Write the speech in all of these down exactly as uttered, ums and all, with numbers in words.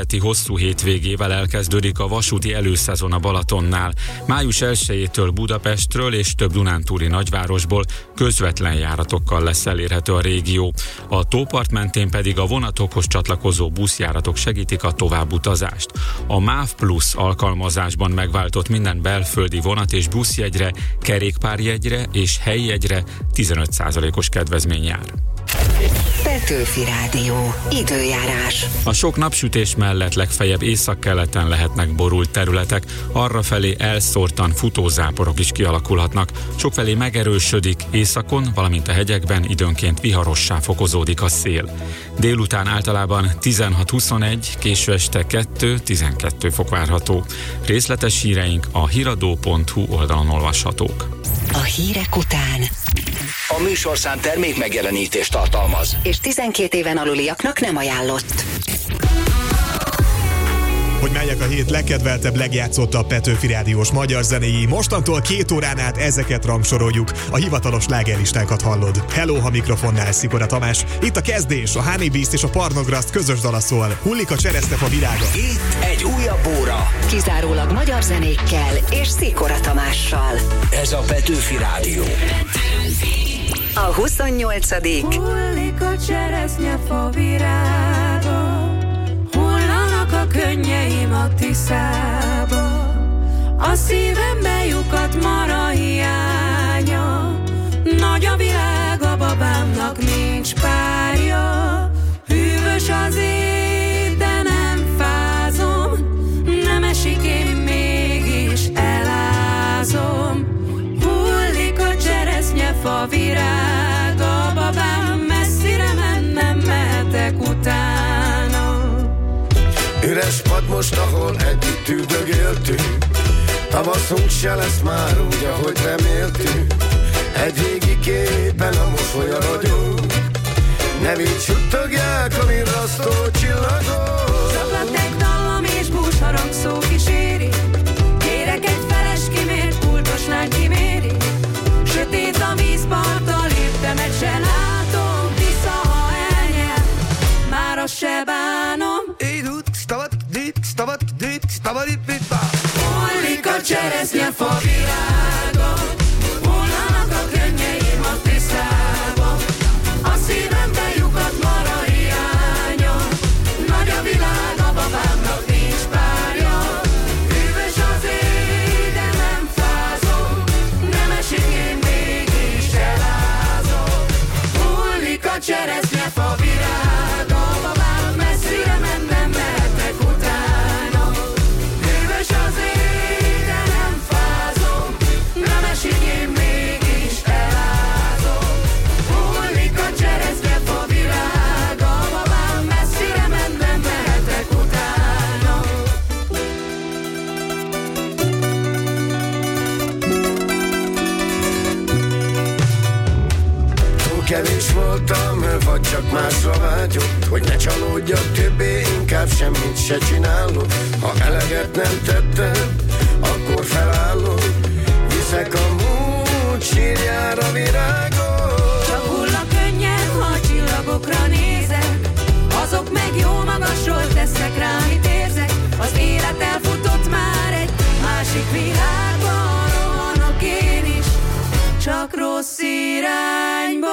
heti hosszú hétvégével elkezdődik a vasúti előszezon a Balatonnál. május elsejétől Budapestről és több dunántúli nagyvárosból közvetlen járatokkal lesz elérhető a régió. A tópart mentén pedig a vonatokhoz csatlakozó buszjáratok segítik a továbbutazást. A MÁV Plus alkalmazásban megváltott minden belföldi vonat és buszjegyre, kerékpárjegyre és helyi jegyre tizenöt százalékos kedvezmény jár. Petőfi Rádió. Időjárás. A sok napsütés mellett legfeljebb északkeleten lehetnek borult területek, arrafelé elszórtan futózáporok is kialakulhatnak. Sokfelé megerősödik, északon, valamint a hegyekben időnként viharossá fokozódik a szél. Délután általában tizenhat-huszonegy, késő este kettő-tizenkettő fok várható. Részletes híreink a hiradó pont hu oldalon olvashatók. A hírek után a műsorszám termék megjelenítést tartalmaz, és tizenkét éven aluliaknak nem ajánlott. Hogy melyek a hét legkedveltebb, legjátszottabb Petőfi Rádiós magyar zenéi. Mostantól két órán át ezeket rangsoroljuk. A hivatalos slágerlistákat hallod. Hello, ha mikrofonnál Szikora Tamás. Itt a kezdés, a Honey Beast és a Parnograszt közös dala szól. Hullik a cseresznyefa virága. Itt egy újabb óra. Kizárólag magyar zenékkel és Szikora Tamással. Ez a Petőfi Rádió. A huszonnyolcadik Hullik a cseresznyefa virága, hullanak a könnyeim a Tiszába, a szívembe lyukadt mara hiánya, nagy a világ, a babámnak nincs párja, hűvös az ég, de nem fázom, nem esik, én mégis elázom. Hullik a cseresznyefa virága, babám, messzire mennem, mehetek utána. Üres pad most, ahol együtt üldögéltünk, tavaszunk se lesz már úgy, ahogy reméltünk. Egy régi képen a mosolya ragyog, ne vigy suttogják a virrasztó csillagok. Szaklatek dallam és búsharang szó kíséri, kérek egy feles kimért, pultos lány kiméri. Sötét a vízparttal, értemet se látom, Tisza, ha elnyel, már azt se bánom. Hullik a cseresznyefa virága, hullanak a könnyeim a Tiszába, a szívembe lyukadt mara hiánya, nagy a világ, a babámnak nincs párja, hűvös az ég, de nem fázom, nem esik, én mégis elázom. Hullik a cseresznyefa virága, babám, messzire mennem, mehetek utána. Hűvös az ég, de nem fázom, nem esik, én mégis elázom. Hullik a cseresznyefa virága, babám, messzire mennem, mehetek utána. Túl kevés voltam, vagy csak másra vágyok, hogy ne csalódjak többé, inkább semmit se csinálok. Ha eleget nem tettem, akkor felállok, viszek a múlt sírjára virágot. Csak hull a könnyed, ha a csillagokra nézek, azok meg jó magasról tesznek rá, mit érzek. Az élet elfutott már egy másik világban, rohanok én is, csak rossz irányba.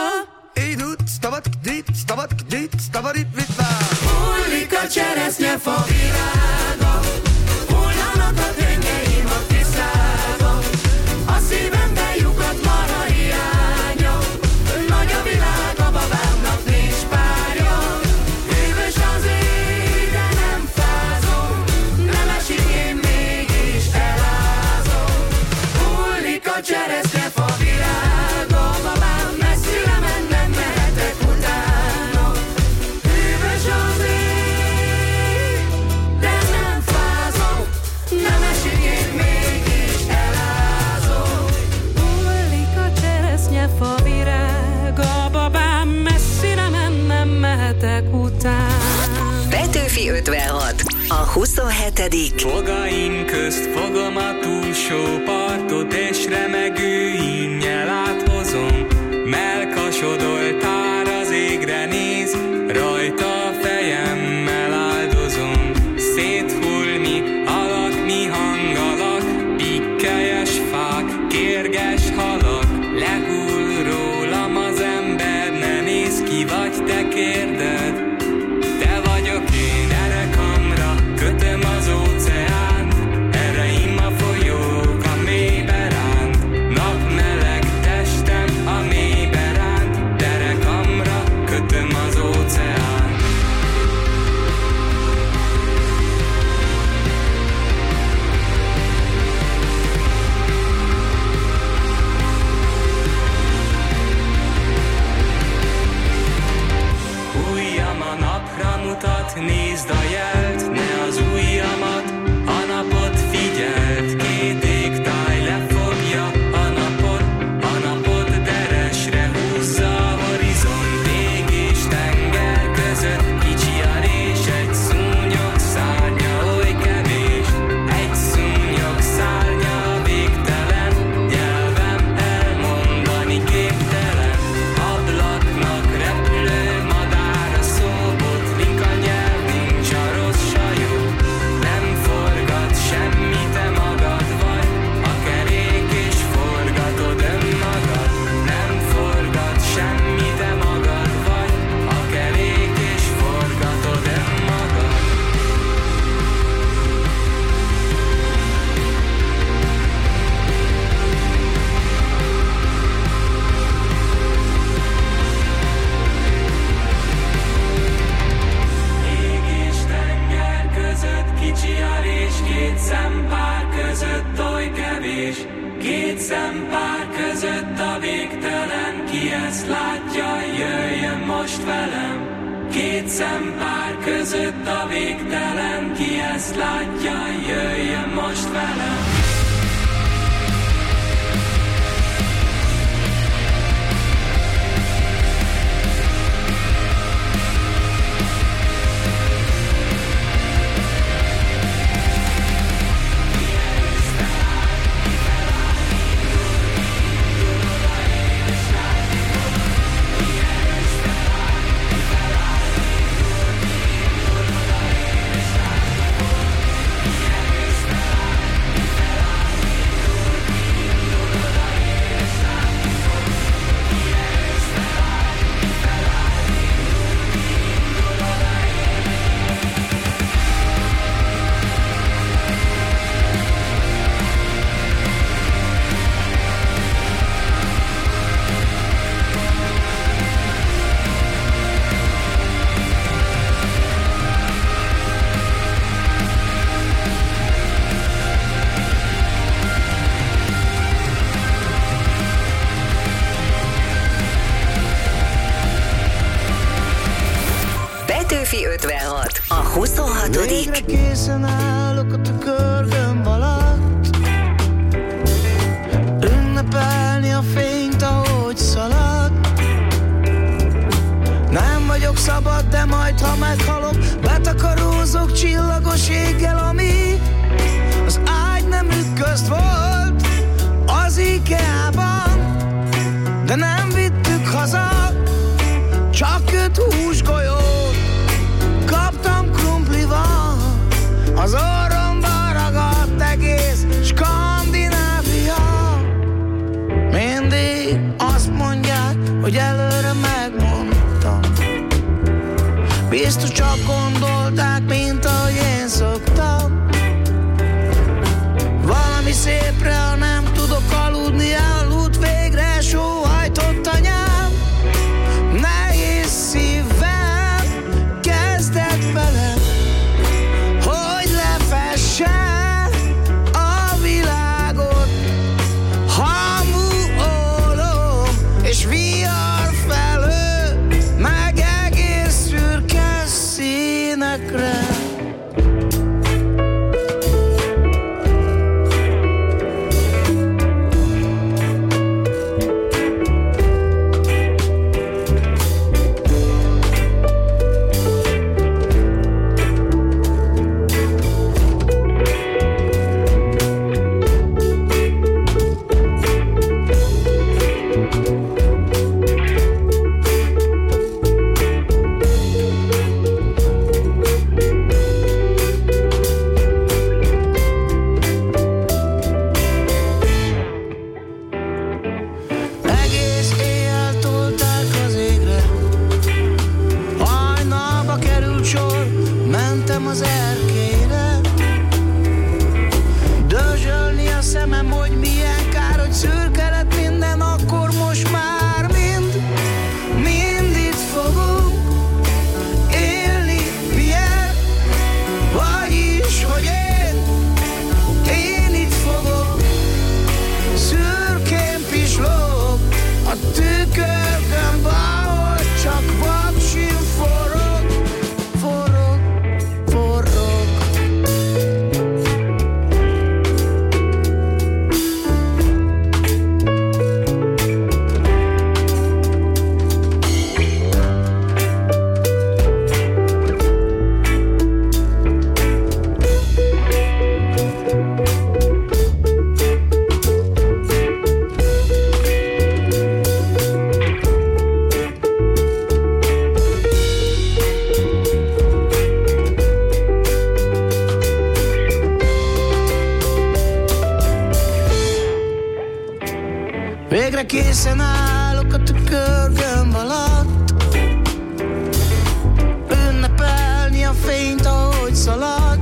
Hullik a cseresznyefa virága, hullanak a könnyeim a Tiszába, a szívembe lyukadt mara hiánya, nagy a világ, a babámnak nincs párja, hűvös az ég, de nem fázom, nem esik, én mégis elázom. Hullik a cseresznyefa virága, babám, messzire mennem, mehetek utána. Hűvös az ég, de nem fázom, nem esik, én mégis elázom. Hullik a cseresznyefa virága, babám, messzire mennem, mehetek utána. Petőfi ötvenhat. A huszonhetedik Fogaim közt fogom a túlsó partot, és remegő ínnyel áthozom. Mellkasodoltár az égre néz, rajta a fejemmel áldozom. szempár között a végtelen, ki ezt látja, jöjjön most velem. Két szempár között a végtelen, ki ezt látja, jöjjön most velem. ötvenhat, a huszonhatodik Végre készen állok a tükörgömb alatt, ünnepelni a fényt, ahogy szalad. Nem vagyok szabad, de majd ha meghalok, betakarózok csillagos éggel, ami az ágynemük közt volt az IKEA-ban. De nem vittük haza, csak öt húsgolyót kaptam krumplival, az orromba ragadt egész Skandinávia. Mindig azt mondják, hogy előre megmondtam, biztos csak gondolták, mint ahogy én szoktam. Valami szépre, ha nem tudok aludni, elalud végre, sóhajtott anyám. Nehéz szívvel kezdett velem, hogy lefesse a világot. Hamu ólom és vihar felől, meg egész szürke színekre. Végre készen állok a tükörgömb alatt, ünnepelni a fényt, ahogy szalad.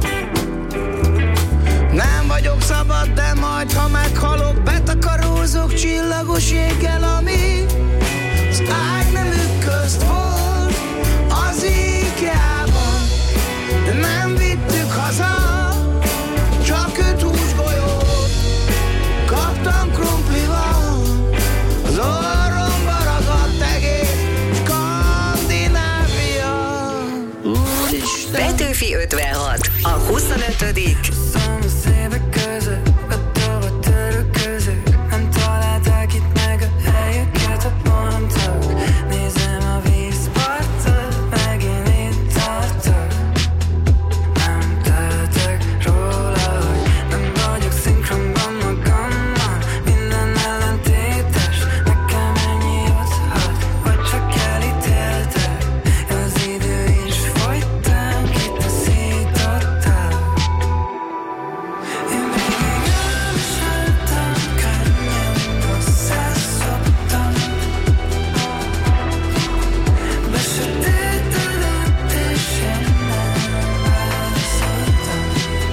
Nem vagyok szabad, de majd ha meghalok, betakarózok csillagos éggel, ami az ágynemük közt volt az IKEA-ban. De nem vittük haza, csak öt húsgolyót kaptam krumplival. Petőfi ötvenhat, a huszonötödik Szomsz évek között, a tova töröközök. Nem találták itt meg a helyeket a pontok. Nézem a vízpartot, megint itt tartok. Nem tehetek róla, hogy nem vagyok szinkronban magammal. Minden ellentétes, nekem ennyi juthat, vagy csak elítéltek. Az idő is folytán kitaszítottál. Én végig elviseltem, könnyen hozzászoktam. Besötétedett és én nem válaszoltam.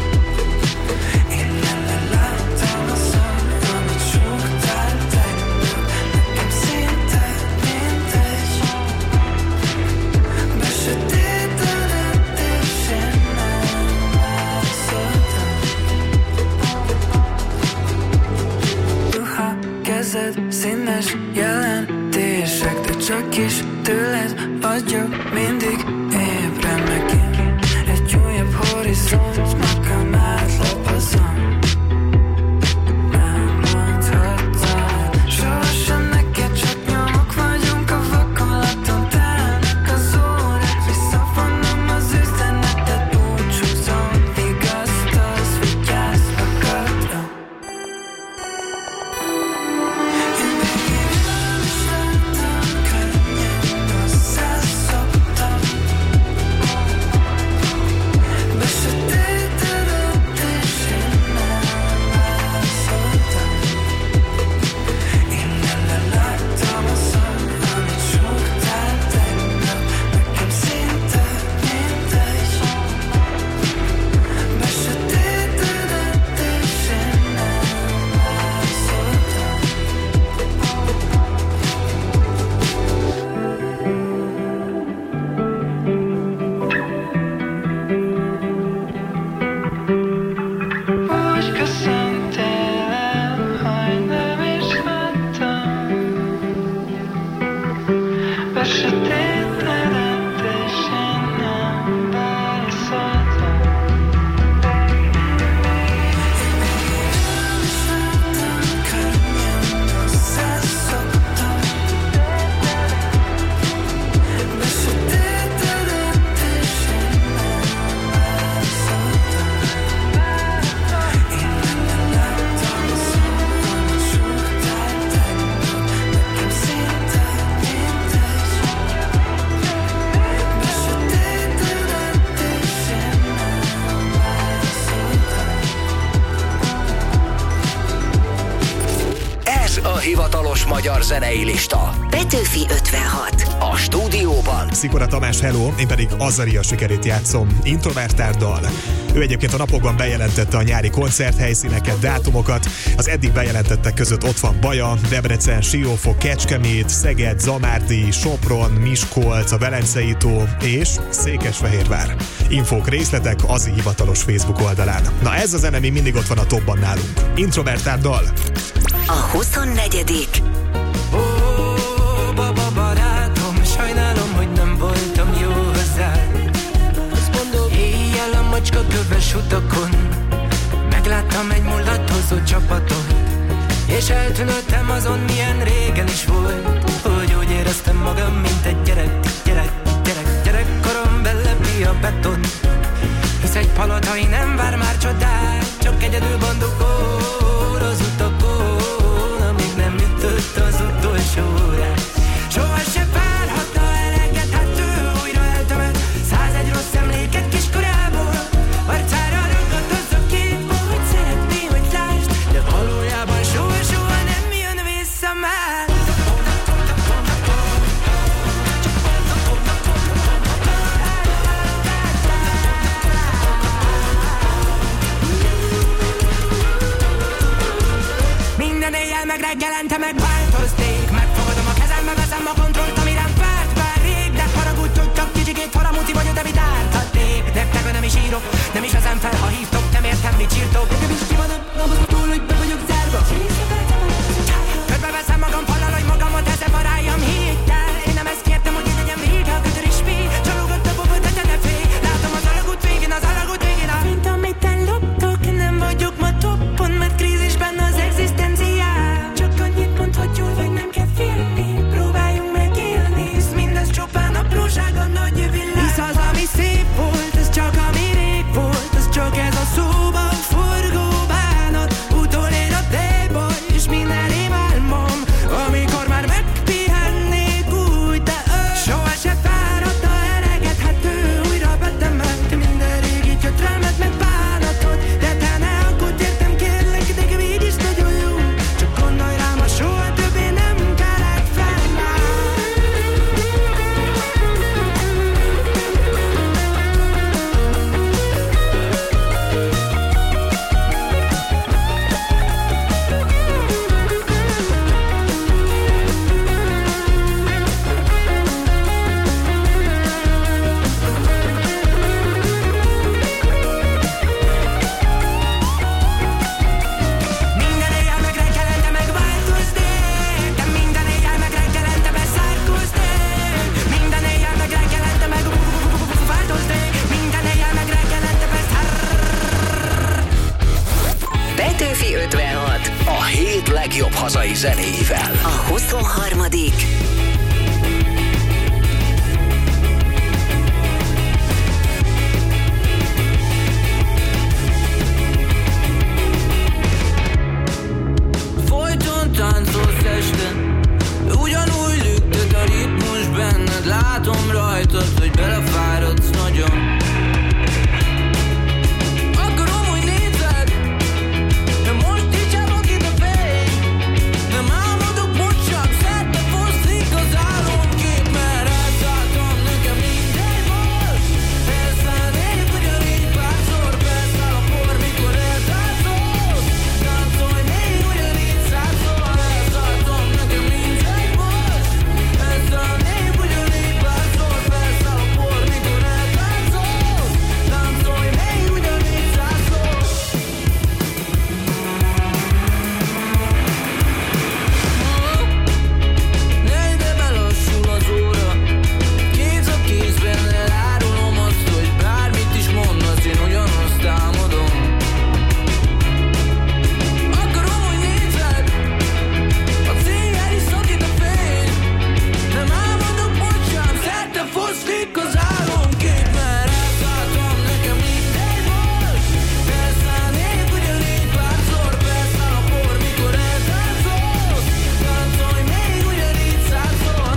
Én leleláttam a szom, amit súgtál tegnap. Nekem szinte mindegy. Besötétedett és én nem válaszoltam. Ruha, kezed, színes jelentések, de csak is tőled vagyok mindig ébren megint. Egy újabb horizont, magam átlapozom. Nem mondhattam sohasem neked, csak nyomok vagyunk a vakolaton. Telnek az órák, visszavonom az üzenetet, búcsúzom. Vigasztalsz, vigyázz magadra. Én végig elviseltem, könnyen hozzászoktam. Besötétedett és én nem válaszoltam. Én leleláttam a szom, amit súgtál tegnap. Nekem szinte mindegy. Besötétedett és én nem válaszoltam. Úgy köszöntél el, hogy nem is láttam. Besötétedett és én nem válaszoltam. Elviseltem, könnyen hozzászoktam. Besötétedett és én nem válaszoltam. Én leleláttam a szom, amit súgtál tegnap. Nekem szinte mindegy. Besötétedett és én nem válaszoltam. Ez a hivatalos magyar zenei lista. Petőfi ötvenhat. A stúdióban Szikora Tamás, hello, én pedig Azaria sikerét játszom, Introvertárdal. Ő egyébként a napokban bejelentette a nyári koncerthelyszíneket, dátumokat. Az eddig bejelentettek között ott van Baja, Debrecen, Siófok, Kecskemét, Szeged, Zamárdi, Sopron, Miskolc, a Velencei tó és Székesfehérvár. Infók, részletek Azi hivatalos Facebook oldalán. Na ez a zene még mindig ott van a topban nálunk. Introvertárdal. A huszonnegyedik Ó, baba barátom, sajnálom, hogy nem voltam jó hozzád. Azt mondom, éjjel a macska köves utakon megláttam egy mulatozó csapatot, és eltűnődtem azon, milyen régen is volt, hogy úgy éreztem magam, mint egy gyerek, gyerek, gyerek, gyerekkorom belepi a beton. Hisz egy palotai nem vár már csodát, csak egyedül bandukor az utakon, amíg nem ütött az utolsó órát. Soha se várhatna eleget, hát ő újra eltömött százegy rossz emléket kiskorából. Arcára ragadt az a kép, hogy szeretné, hogy lásd, de valójában soha-soha nem jön vissza már. Minden éjjel meg reggelente megváltoznék. Megfogadom a kezem, megveszem a kontrollt, ami rám várt már rég. De haragudj, hogy csak kicsikét faramuti vagyok, de mit ártatnék. Nektek nem is írok, nem is vezem fel, ha hívtok, nem értem, mit csírtok. Nekem is ki van a napot túl, hogy be vagyok zárva. Ködbe veszem magam falal, hogy magamot eszem a rájam hittel. Én nem ezt kértem, hogy így legyen vége, a kötör is fél. Csalógott a bobot, de te ne félj. Látom az alagút végén legjobb hazai zenéivel. A huszonharmadik Folyton táncolsz este, ugyanúgy lüktet a ritmus benned. Látom rajtad, hogy belefáradsz nagyon. Akarom, hogy nézed, de most így csávok itt a fény. Nem álmodok most csak, szerte foszlik az álomkép. Mert elszálltam, nekem mindegy volt. Elszállnék ugyanígy párszor, beszáll a por, mikor eltáncolsz. Táncolj még ugyanígy százszor. Elszálltam, nekem mindegy volt. Elszállnék ugyanígy párszor, beszáll a por, mikor eltáncolsz. Táncolj még ugyanígy százszor. Ne ide belassul az óra, kéz a kézben elárulom azt, hogy bármit is mondasz, én ugyanazt támadom. Akarom, hogy nézed, a céljel is szakít a fény. Nem álmodok most sem, szerte foszlik az álomkép. Mert elszálltam, nekem mindegy volt. Elszállnék ugyanígy párszor, beszáll a por, mikor eltáncolsz. Táncolj még ugyanígy százszor.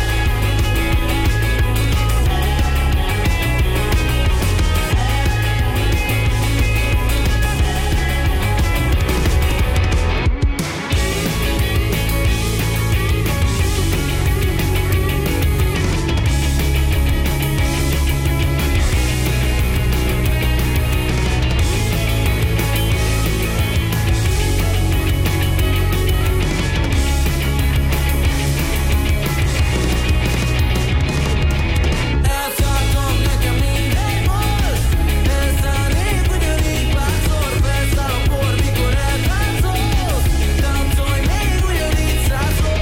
Elszálltam, nekem mindegy volt. Elszállnék ugyanígy párszor, beszáll a por, mikor eltáncolsz. Táncolj még ugyanígy százszor.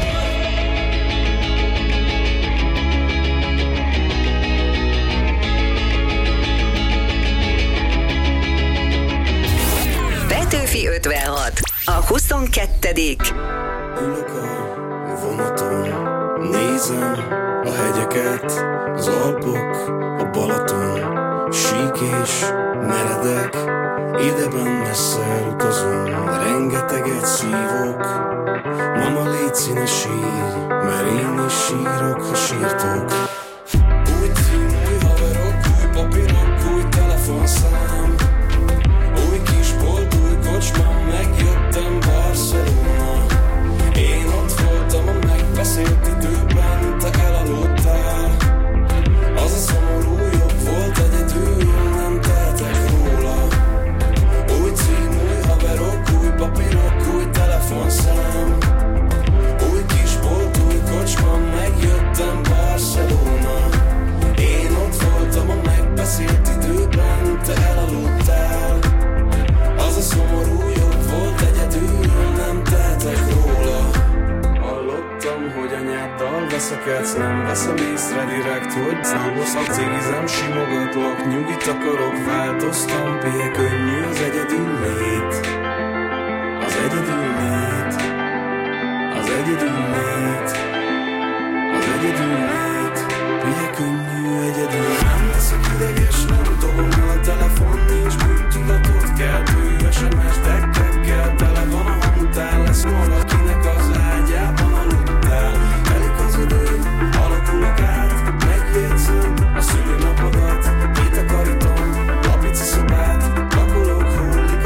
Petőfi ötvenhat, a huszonkettedik Ülök a vonaton, nézem a hegyeket, az Alpok, a Balaton, sík és meredek, ideben messze elutazom, rengeteget szívok. Mama, légy színe sír, mert én is sírok, ha sírtok. Új cím, új haverok, új papírok, új telefonszám, új kisbolt, új kocsma, megjöttem Barcelona. Én ott voltam a megbeszélt időben, te elaludtál. Az a szomorú jobb volt egyedül, nem tehetek róla. Új cím, új haverok, új papírok, új telefonszám, új kisbolt, új kocsma, megjöttem Barcelona. Én ott voltam a megbeszélt időben, te elaludtál. Az a szomorú jobb volt egyedül, nem tehetek róla. Hallottam, hogy anyáddal veszekedsz, nem veszem észre direkt, hogy számozhat cégizem, simogatlak, nyugit akarok, változtam, pélye könnyű az egyedül lét. Az egyedül lét. Az egyedül lét. Az egyedül lét. Pélye könnyű egyedül. Nem leszek ideges, nem dobom el a telefon, nincs bűntudatot keltő, es em es-tekkel tele van a hangtál, lesz valakinek az ágyában aludtál. Telik az idő, alakulok át, megjegyzem a szülőnapodat, kitakarítom a pici szobát, lakolok, hullik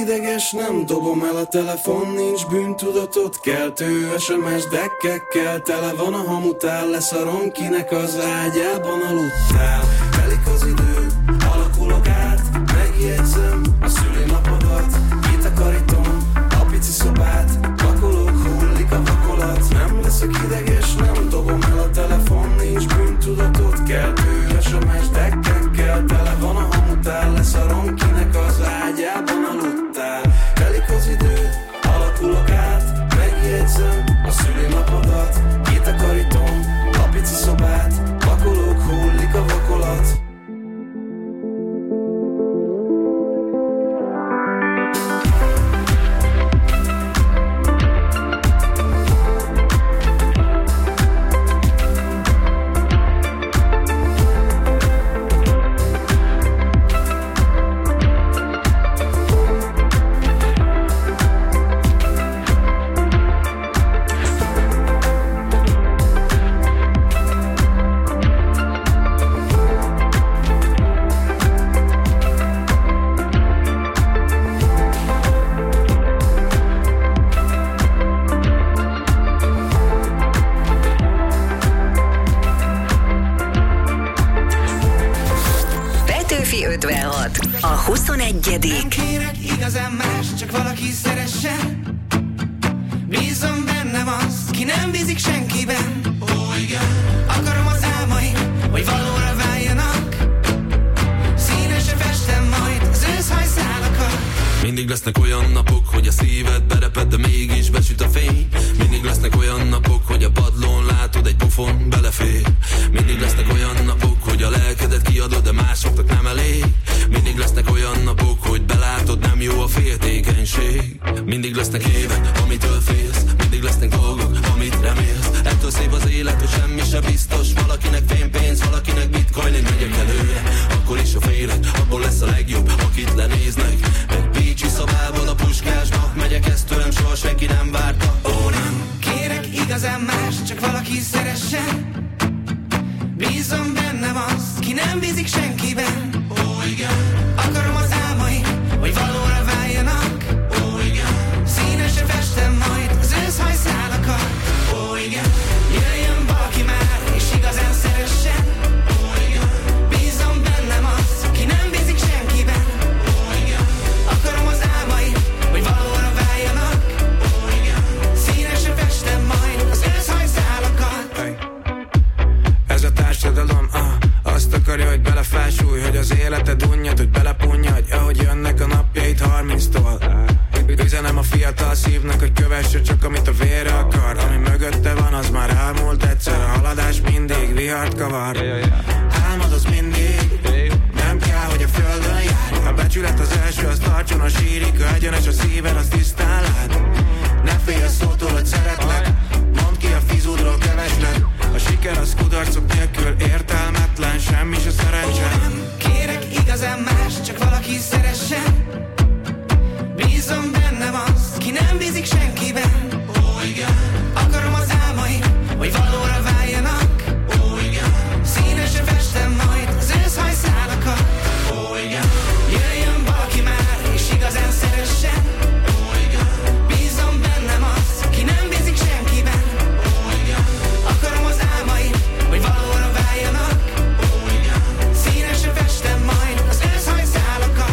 ideges, nem dobom el a telefon, nincs bűntudatot keltő es em es dekkekkel, tele van a hamutál, leszarom kinek az ágyában aludtál. Telik az idő, alakulok át, megjegyzem a szülinapodat, kitakarítom a pici szobát, pakolok, hullik a vakolat, nem leszek ideges, nem dobom el a telefon, nincs bűntudatot keltő es em es dekkekkel, tele van a hamutál, leszarom kinek az ágyában aludtál. Telik az idő, alakulok át, megjegyzem a szülinapodat, kitakarítom a pici szobát, pakolok, hullik a vakolat. A huszonegyedik Nem kérek igazán más, csak valaki szeressen. Bízom bennem az, ki nem bízik senkiben. Ó, igen. Akarom az álmaim, hogy valóra váljanak. Színesen festem majd az őszhajszálakat. Mindig lesznek olyan napok, hogy a szíved bereped, de mégis besüt a fény. Mindig lesznek olyan napok, hogy a padlón látod egy pofon belefér. Mindig lesznek olyan napok, hogy a lelkedet kiadod, de másoknak nem elég. Mindig lesznek olyan napok, hogy belátod, nem jó a féltékenység. Mindig lesznek évek, amitől félsz, mindig lesznek dolgok, amit remélsz. Ettől szép az élet, hogy semmi se biztos. Valakinek fénypénz, valakinek bitcoin, én megyek előre. Akkor is a félek, abból lesz a legjobb, akit lenéznek. Egy Pécsi szobában a Puskásba megyek, ezt tőlem soha senki nem várta. Ó, nem kérek igazán más, csak valaki szeressen. Bízom bennem az, ki nem bízik senkiben. Ó, igen. Akarom az álmaim, hogy valóra váljanak. Ó, igen. Színesen festem majd az őszhajszálakat. Ó, igen. Jöjjön valaki már, és igazán szeressen. Ó, igen. Bízom bennem az, ki nem bízik senkiben. Ó, igen. Akarom az álmaim, hogy valóra váljanak. Ó, igen. Színesen festem majd az őszhajszálakat. Hey. Ez a társadalom, ah, azt akarja, hogy belefásulj, hogy az életed unjad, hogy belepunjadj, ahogy jönnek a napjait harminctól. Üzenem a fiatal szívnek, hogy kövesse csak amit a vére akar. Ami mögötte van, az már elmúlt egyszer. A haladás mindig vihart kavar. Álmod az mindig, nem kell, hogy a földön járj. A becsület az első, az tartson a sírig. Ha egyenes a szíved, az tisztán lát. Ne félj a szótól, hogy szeretlek. Mondd ki a fizudról kevesled. A siker az kudarcok nélkül értelmetlen, semmi se szerencse. Nem kérek igazán más, csak valaki szeressen. Bízom bennem az, ki nem bízik senkiben. Ó, igen. Akarom az álmaim, hogy valóra váljanak. Ó, igen. Színesen festem majd az őszhajszálakat. Ó, igen. Jöjjön valaki már, és igazán szeressen. Ó, igen. Bízom bennem az, ki nem bízik senkiben. Ó, igen. Akarom az álmaim, hogy valóra váljanak. Ó, igen. Színesen festem majd az őszhajszálakat.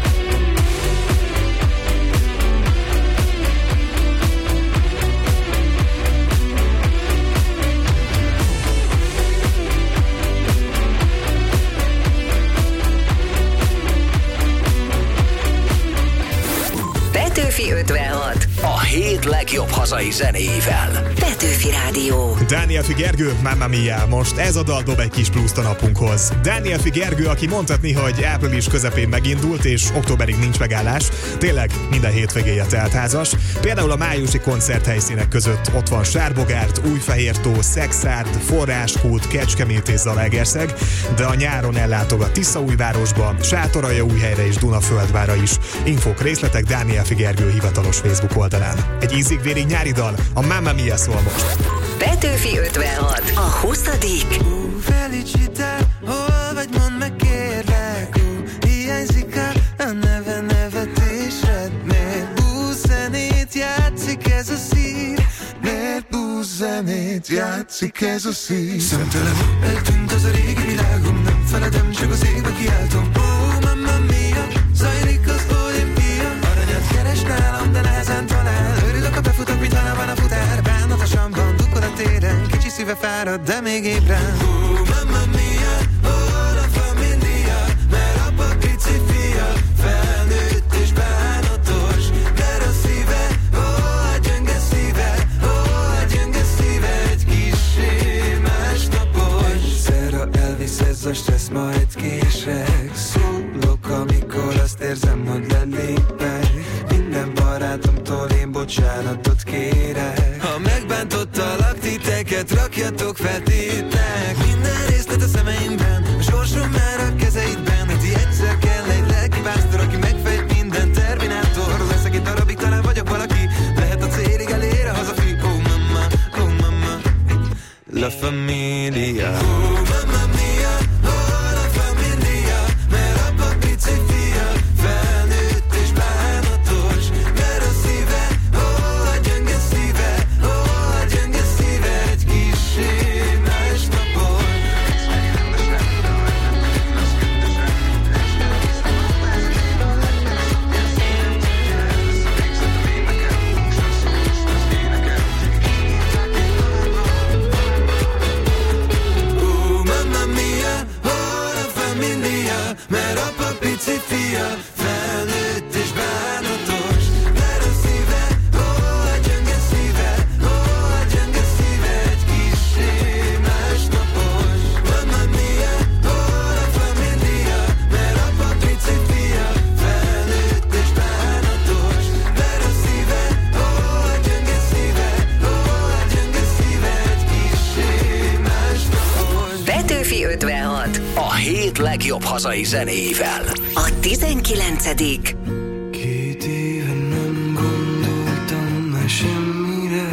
Petőfi ötvenhat. A hét legjobb hazai zenéivel. Petőfi Rádió. Daniel Gergő, Mamma Mia, most ez a dal dob egy kis pluszt a napunkhoz. Daniel Gergő, aki mondhatni, hogy április közepén megindult, és októberig nincs megállás, tényleg minden hétvégéje teltházas. Például a májusi koncerthelyszínek között ott van Sárbogárd, Újfehértó, Szexárd, Forráskút, Kecskemét és Zalaegerszeg, de a nyáron ellátogat Tiszaújvárosba, Sátoraljaújhelyre és Dunaföldvára is. Infók, részletek Daniel Gergő hivatalos Facebook oldalán. Egy ízig-vérig nyári dal, a Mamma Mia szól most. Petőfi ötvenhat. A huszadik. Ú, Felicita, hol vagy, mondd meg kérlek. Ú, hiányzik a neve nevetésed. ez a szív, miért blues zenét játszik ez a szív. Szemtelen eltűnt az a régi világom, nem feledem, csak az égbe kiáltom. Ó, oh, mamma mia, zajlik az olimpia. Aranyat keres nálam, de nehezen talál. Örülök, ha befutok, mint halában a futár. Bánatosan van, dukkol a téren, kicsi szíve fárad, de még ébren. Ó, oh, mamma mia, oh, la familia, mert apa pici fia, felnőtt és bánatos, mert a szíve, ó, oh, a gyönge szíve, ó, oh, a gyönge szíve egy kissé másnapos. Egyszerre elvisz ez a stressz, majd kések, szólok, amikor azt érzem, hogy lelépek. Minden barátomtól én bocsánatot kérek. Ha megbántottalak titeket, rakjatok fel tétek. Minden részlet a szemeimben, a sorsom már a kezeidben. Heti egyszer kell egy lelkipásztor, aki megfejt minden terminátor. Leszek egy darabig, talán vagyok valaki, lehet a célig elér a hazafi. Oh mama, oh mama, la familia. Oh mama mia, oh la familia, mert apa pici fia, felnőtt és bánatos, mert a szíve, oh a gyönge szíve, oh a gyönge szíve egy kissé másnapos. Oh mamma mia, oh la familia, mert apa pici fia, felnőtt és bánatos, mert a szíve, oh a gyönge szíve, oh a gyönge szíve egy kissé másnapos. Mamma mia, oh la familia, mert apa pici fia, felnőtt és bánatos, mert a szíve, oh a gyönge szíve, oh a gyönge szíve egy kissé másnapos. Petőfi ötvenhat. A hét legjobb hazai zenéivel. A tizenkilencedik. Két éve nem gondoltam már semmire,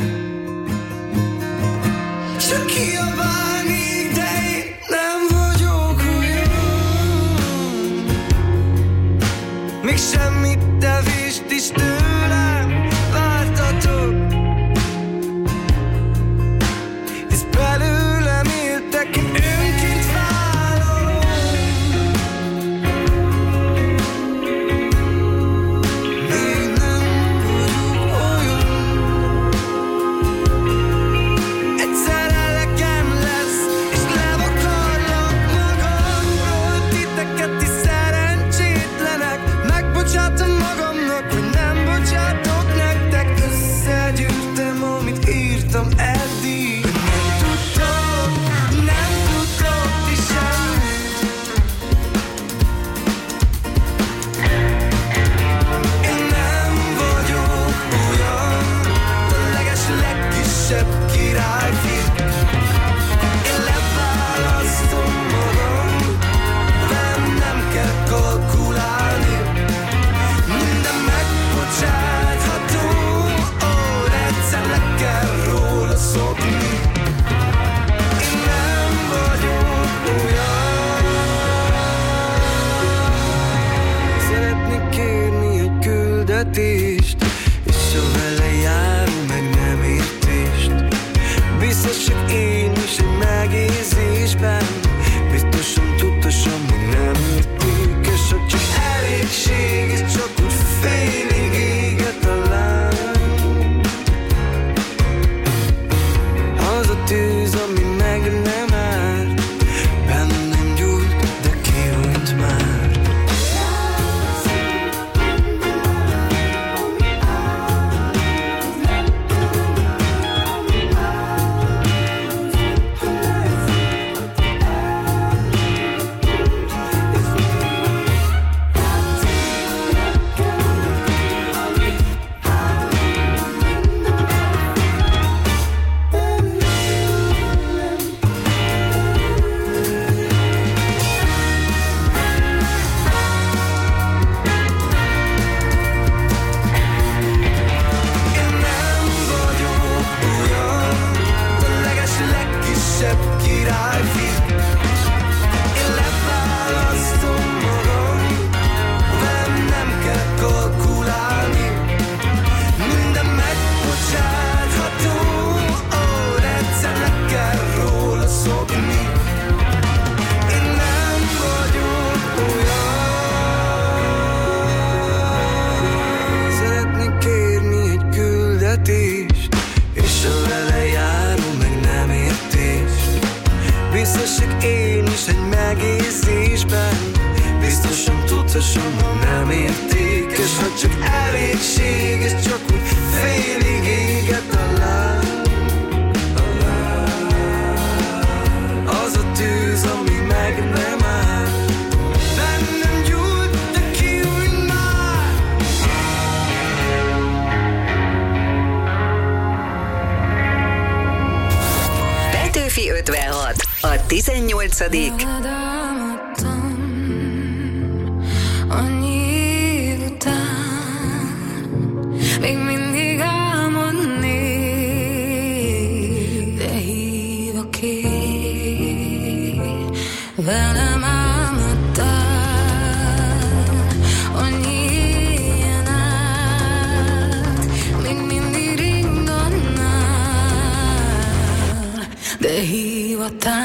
csak kiabálni, de én nem vagyok olyan. Még semmit, de vést is tőlem vártatok. Ez belőlem éltek, én önként vállalom. Még nem vagyok olyan. megértést, és a vele járó meg nem értés. Biztos csak én is egy megérzésben, biztosan tudhasom, hogy nem értékes, ha csak elégséges, csak úgy félig éget a láb. Az a tűz, ami meg nem áll, bennem gyújt, de kiújj már. Petőfi ötvenhat, a tizennyolcadik annyi év után még mindig álmodnék, de hívok én, velem álmodtál, annyi éjjel át, még mindig ringadnál, de hívottál.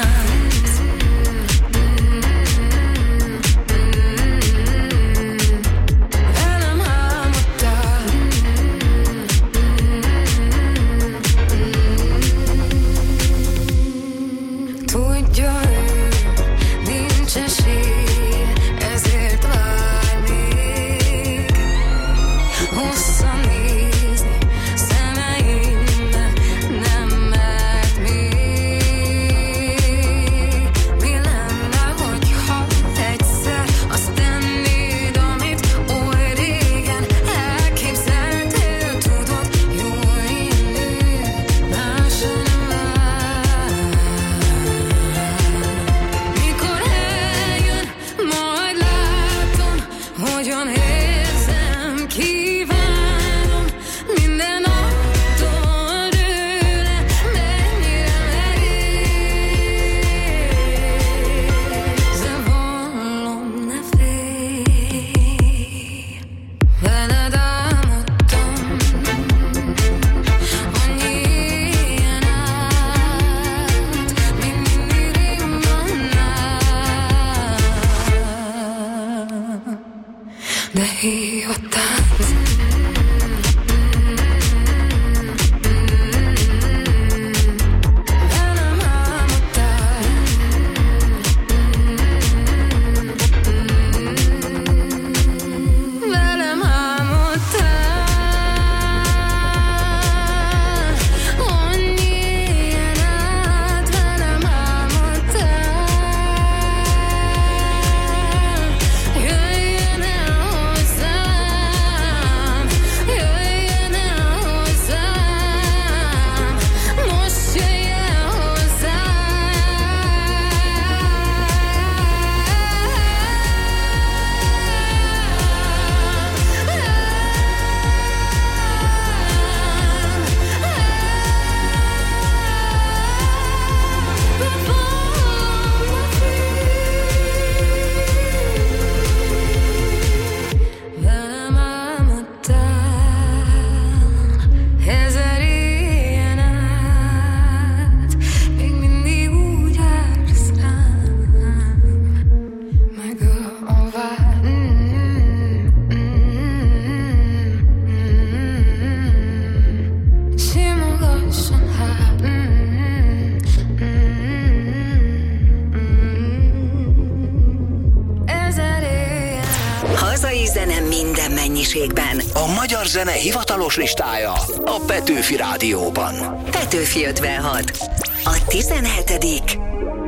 A magyar zene hivatalos listája a Petőfi Rádióban. Petőfi ötvenhat, a tizenhetedik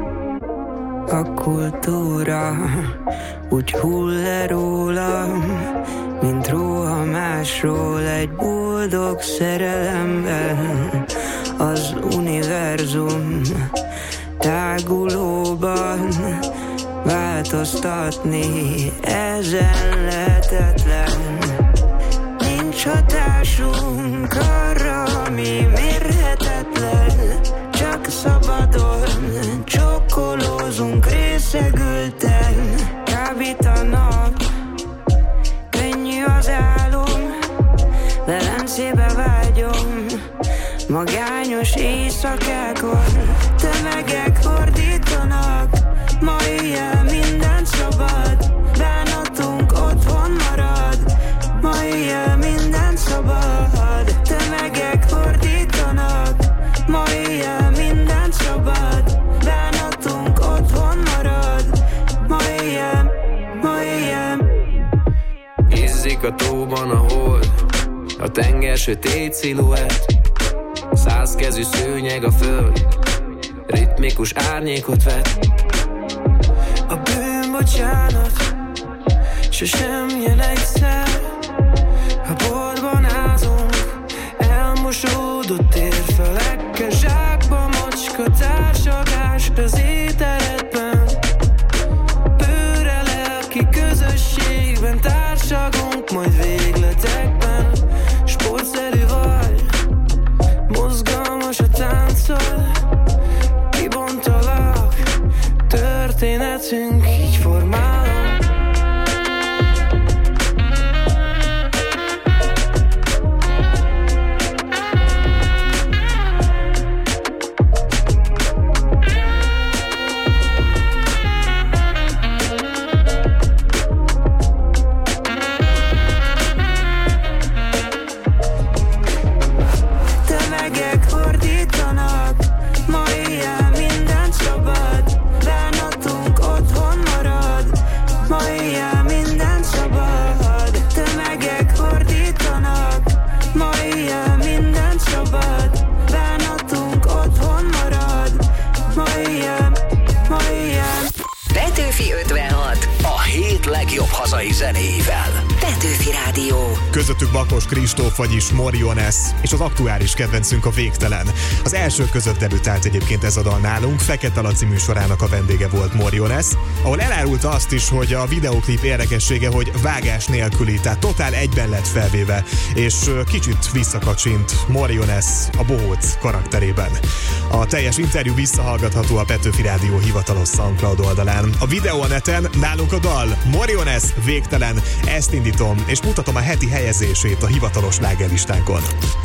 A kultúra úgy hull le rólam, mint rohamásról egy boldog szerelemben. Az univerzum tágulóban változtatni ezen lehetetlen. Nincs hatásunk arra, ami mérhetetlen, csak szabadon csokkolózunk részegülten. Kábít a nap, könnyű az álom, Velencébe vágyom, magányos éjszakákon. Tömegek fordítanak, ma éjjel minden szabad, bánatunk otthon marad, ma éjjel minden szabad. Tömegek robban a hold, a tenger sötét sziluett, százkezű szőnyeg a föld, ritmikus árnyékot vet. A bűn bocsánat sosem jön egyszer. A borban ázunk, elmosódott érfelekkel, zsákba macska, társalgás az ételetben, bőre lelki közösségben társalgunk, majd végletekben. Sportszerű vagy, mozgalmas a táncod, kibontalak, történetünk így formálom. Legjobb hazai zenéivel. Petőfi Rádió. Közöttük Bakos Kristóf, vagyis Moriones, és az aktuális kedvencünk a Végtelen. Az első között debütált egyébként ez a dal nálunk, Fekete Laci műsorának a vendége volt Moriones, ahol elárulta azt is, hogy a videóklip érdekessége, hogy vágás nélküli, tehát totál egyben lett felvéve, és kicsit visszakacsint Moriones a bohóc karakterében. A teljes interjú visszahallgatható a Petőfi Rádió hivatalos SoundCloud oldalán. A videó a neten, nálunk a dal Moriones, Végtelen, ezt indítom, és mutatom a heti helyezését a hivatalos slágerlistánkon.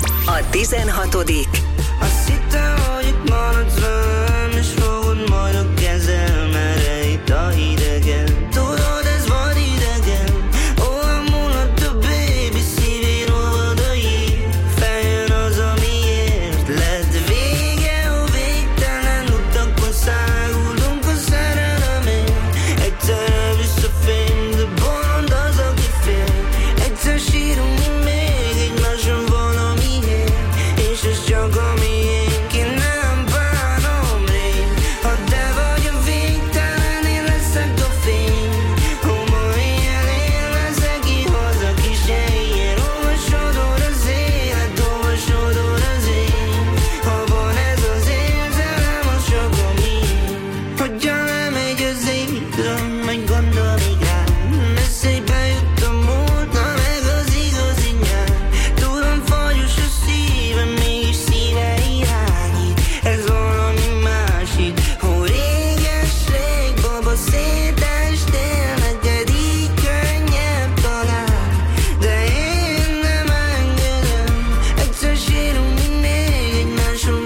A tizenhatodik Azt hittem, hogy itt maradsz velem, és fogod majd a kezem, erre itt a hidegen. Tudod, ez van idegen, olyan mulat a baby, szívén olvad a jég. Feljön az, amiért lett vége, a végtelen utakon száguldunk a szerelemért. Egyszer visszafény, de bolond az, aki fél. Egyszer sírunk még egymáson valamiért, és ez csak a miénk, én nem bánom rég. Ha te vagy a végtelen, én leszek a fény. Ha ma éjjel én leszek ki haza kis helyen. Hova sodor az élet, hova sodor az én. Ha van ez az érzelem, az csak a miénk. Hogyha lemegy az égre, meg gondol még rám, eszébe jut a múlt, na meg az igazi nyár. Tudom, fagyos a szívem, mégis szíve irányít. Ez valami másik, hogy réges-rég, baba szétestél, neked így könnyebb talán. De én nem engedem, egyszer sírunk mi még egymáson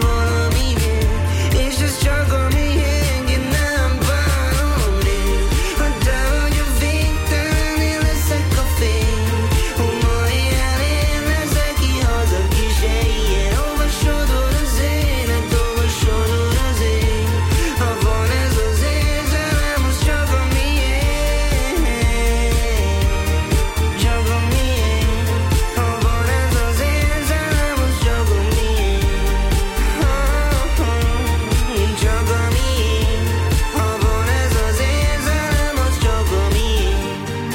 valamiért, és ez csak a miénk, én nem bánom rég. Ha te vagy a végtelen, én leszek a fény. Ha ma éjjel én leszek ki haza kis helyen. Hova sodor az élet, hova sodor az ég. Ha van ez az érzelem, az csak a miénk, csak a miénk. Ha van ez az érzelem, az csak a miénk, csak a miénk. Ha van ez az érzelem, az csak a miénk,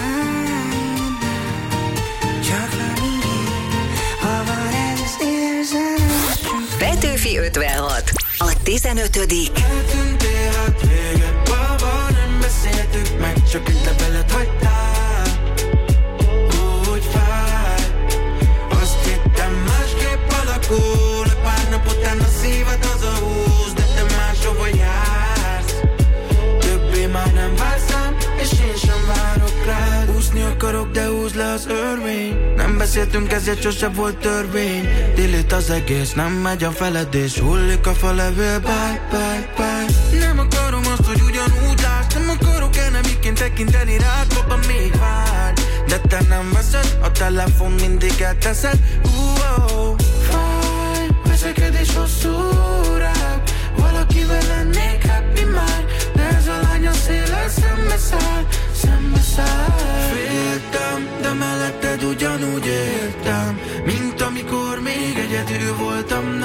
csak a miénk. Ha van ez az érzelem, az csak Petőfi ötvenhat. A tizenötödik Eltűntél, hát vége, baba, nem beszéltük meg, csak egy levelet hagytál. Úgy fáj, azt hittem másképp alakul, a pár nap után a szíved hazahúz, de te máshova jársz. Többé már nem vársz rám, és én sem várok rád. Úszni akarok, de húzd le az örvény. Nem beszéltünk, ezért sose volt törvény. Delete az egész, nem megy a feledés. Hullik a falevél, bye, bye, bye. Nem akarom azt, hogy ugyanúgy lásd. Nem akarok enemiként tekinteni rád, baba, még várj. De te nem veszed, a telefon mindig elteszed. Uh-oh. Fáj, veszekedés hosszú rap. Valakivel lennék happy már, de ez a lány a széllel szembe száll, szembe száll. Féltem, de melletted ugyanúgy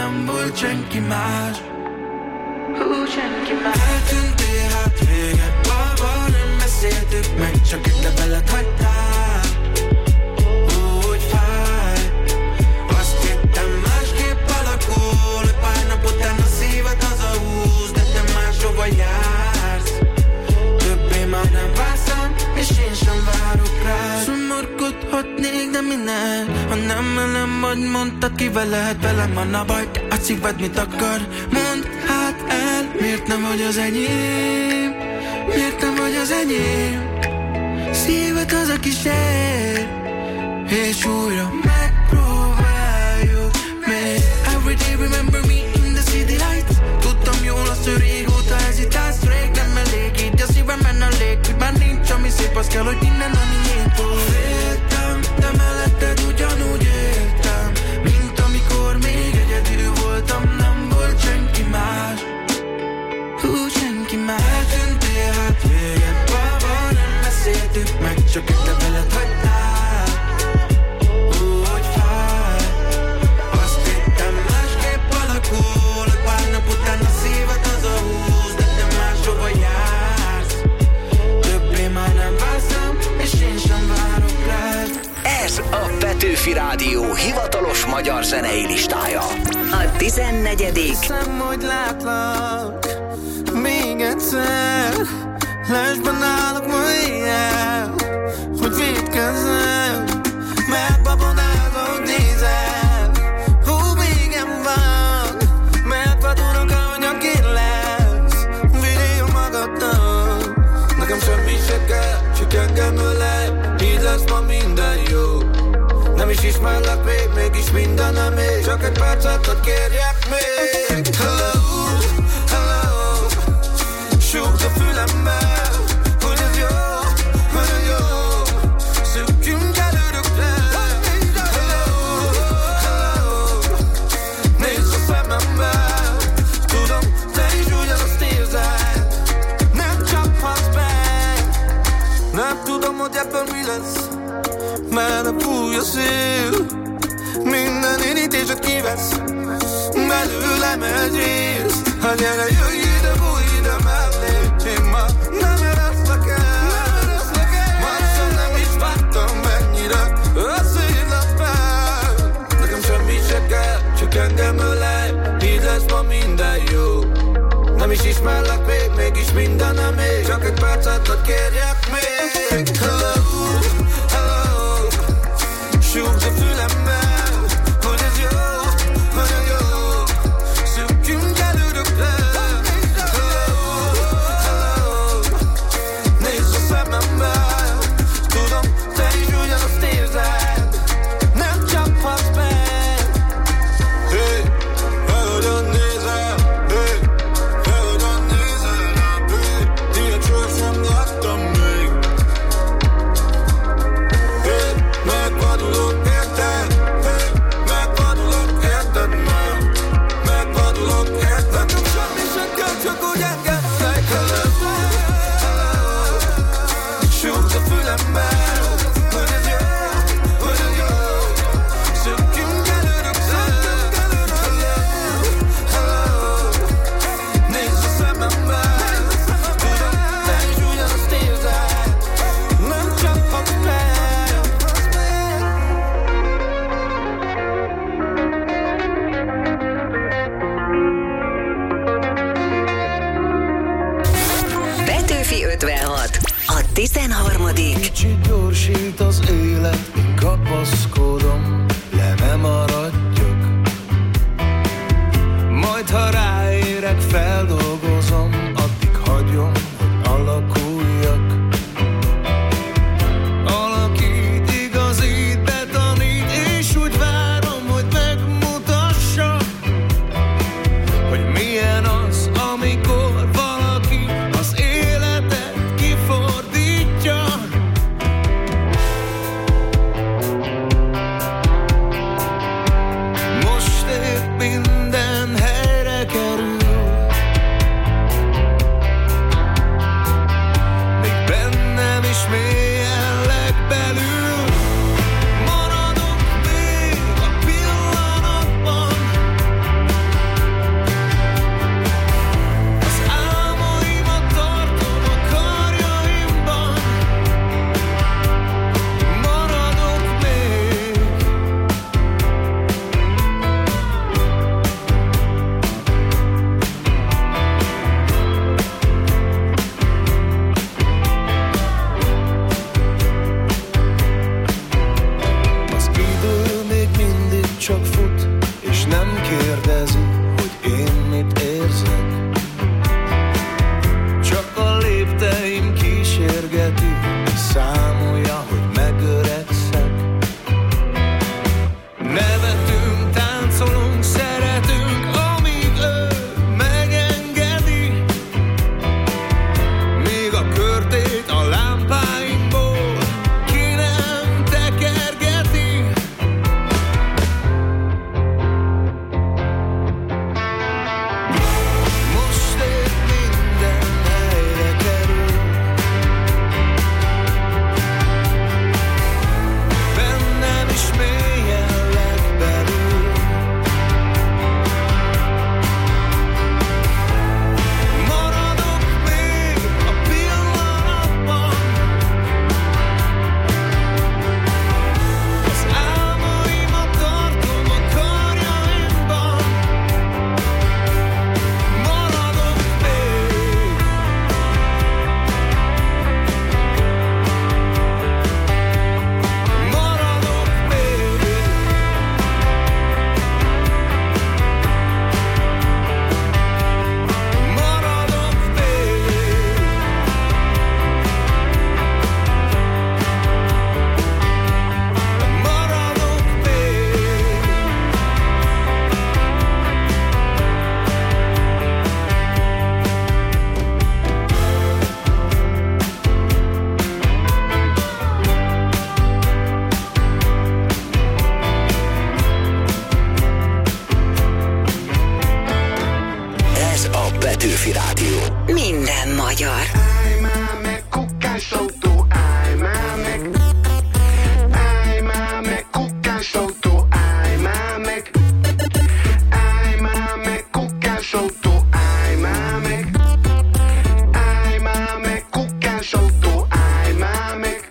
nem volt senki más. Eltűntél, hát vége baba, nem beszéltük meg, csak itt a veled hagytál. Úgy fáj, azt hittem másképp alakul, hogy pár nap után a szíved hazahúz, de te máshova jársz. Többé már nem vársz rám, és én sem várok rád. Szomorkodhatnék, de minek? Ha nem velem vagy, mondtad ki veled, velem van a baj, te a szíved mit akar? Mondd hát el, miért nem vagy az enyém? Miért nem vagy az enyém? Szíved az, aki sér, és újra megpróbáljuk még. Every day remember me in the city lights. Tudtam jól azt, hogy régóta hezitálsz. Rég nem elég, így a szívemen a lég. Már nincs, ami szép, az kell, hogy innen, ami én volt. Féltem, de melletted ugyanúgy éltem, mint amikor még egyedül voltam. Nem volt senki más, hú, senki más. Eltűntél, hát véged baba, nem beszéltük meg, csak itt a veled hagytál. Úgy fáj, azt hittem másképp alakul, hogy pár nap után a szíved hazahúz, de te máshova jársz. Többé már nem vársz rám, és én sem várok rád. Ez a Petőfi Rádió hivatalos magyar zenei listája. A tizennegyedik. Hiszem, hogy látlak még egyszer, lesben állok ma éjjel, hogy védkezzem, mert babonázok nézel. Hú, végem van, mert vadulok, ahogyan kérlek, vigyél magadnak. Nekem semmi se kell, csak engem ölej, így lesz ma minden jó. Nem is ismerlek még, mégis mindenem még, csak egy percet, hogy kérjek még. Hello, hello, súgd a fülembe, hogy ez jó, hogy ez jó. Szökjünk előrökre. Hello, hello, nézz a szemembe, tudom, te is ugyanazt érzed. Nem csaphatsz meg, nem tudom, hogy ebből mi lesz, mert a fúj a szél, minden irítésed kivesz, belőlem egy rész. Ha gyere, jöjj ide, bújj ide mellé, én ma nem ereszlek el, maximum nem is vártam mennyire a szélet fel. Nekem semmi se kell, csak engem ölej, így lesz ma minden jó. Nem is ismerlek még, mégis mindenem még, csak egy percet, hogy kérjek még. Hello, hello, súgd a fülembe, hogy ez jó, hogy ez jó. Szökjünk előrökre. Hello, hello, nézz a szemembe, tudom, te is ugyanazt érzed. Nem csaphatsz meg. Hey, ahogyan nézel, hey, ahogyan nézel, hey, ilyen csőt nem láttam még. Hey, megvadulok érted, hey, megvadulok érted már, megvadulok érted. Nem semmi se kell, csak úgy engem meg. Hello, hello, súgd a fülembe, hogy ez jó, hogy ez jó. Szökjünk előrökre. Hello, hello, nézz a szemembe, tudom, te is ugyanazt érzed. Nem csaphatsz meg. Petőfi ötvenhat. A tizenharmadik. Kicsit gyorsít az élet, én kapaszkodom, le nem maradjak. Majd ha ráérek, feldolgozom, addig hagyom, hogy alakuljak. Alakít, igazít, betanít, és úgy várom, hogy megmutassa, hogy milyen az, amikor valaki az életet kifordítja. nem kérdezi, hogy én mit érzek. Csak a lépteim kísérgeti, számolja, hogy megöregszek. Nevetünk, táncolunk, szeretünk, amíg ő megengedi. Még a körtét a lámpáinkból ki nem tekergeti. Most épp minden helyre kerül. Bennem is mélyen legbelül. Maradok még a pillanatban, az álmaimat tartom a karjaimban. Maradok még. Maradok még. Maradok még. Maradok még. Ez a Petőfi Rádió. Minden magyar. Állj már meg, kukkás autó, állj már meg. Állj már meg, kukkás autó, állj már meg. Állj már meg, kukkás autó, állj már meg. Állj már meg, kukkás autó, állj már meg.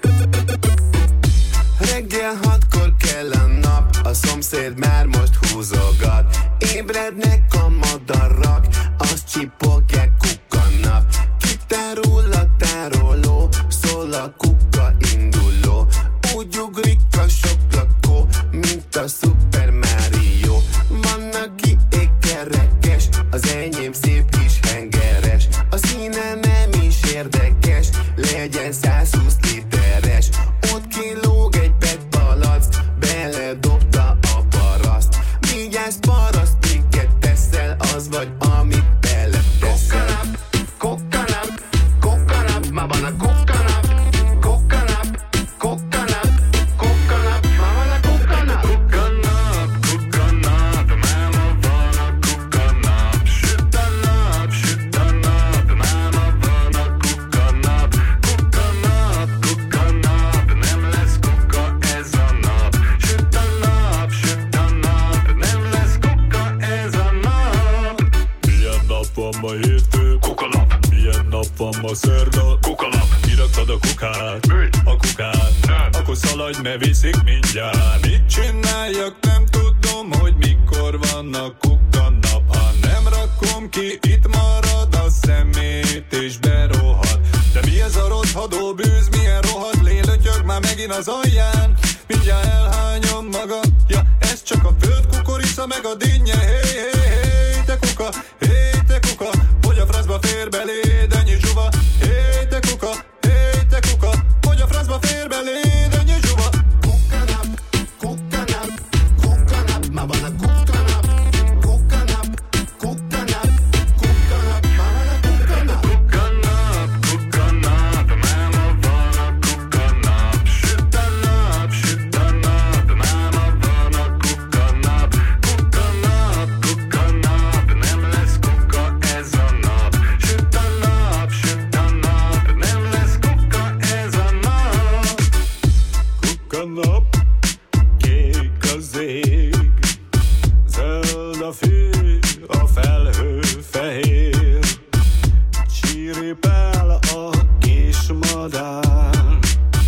Reggel hatkor kell a nap, a szomszéd már most húzogat. Ébrednek a madarak, azt csipogják kukkanap. Kitárul a tároló, szól a kukka induló. Úgy ugrik a sok lakó, mint a Super Mario. Van, aki ékerekes, az enyém szép kis hengeres. A színe nem is érdekes, legyen százhúsz literes. Ott kilóg egy petpalack, beledobta a paraszt. Vigyázz paraszt, miket teszel, az vagy, amit beleteszel. Coconut, coconut, ma van a coconut. Coconut, coconut, coconut, ma van a coconut. Coconut, coconut, máma van a coconut. Süt a nap, süt a nap, máma van a coconut. Coconut, coconut, nem lesz kuka ez a nap. Süt a nap, süt a nap, nem lesz kuka ez a nap. Milyen nap van ma hétfő? Kukalap. Milyen nap van ma szerda? Kukalap. Kiraktad a kukát? A kukát? Nem. Akkor szaladj, ne viszik mindjárt. Mit csináljak, nem tudom, hogy mikor van a kukanap. Ha nem rakom ki, itt marad a szemét és berohad. De mi ez a rothadó bűz, milyen rohadt lélötyög már megint az alján. Mindjárt elhányom magam, ja, ez csak a földkukorica meg a dinnye. Hé, hé, hé, te kuka, hé, te kuka, hogy a francba fér beléd ennyi zsuva. Hé, te kuka, hé, te kuka, hogy a francba fér beléd ennyi zsuva. Coconut, coconut, coconut, ma van a coconut. Coconut, coconut, coconut, ma van a coconut. Coconut, coconut, máma van a coconut. Süt a nap, süt a nap, máma van a coconut. Coconut, coconut, nem lesz kuka ez a nap. Süt a nap, süt a nap, nem lesz kuka ez a nap. Kukanap, kék az ég, zöld a fű, a felhő fehér. Csiripál a kis madár,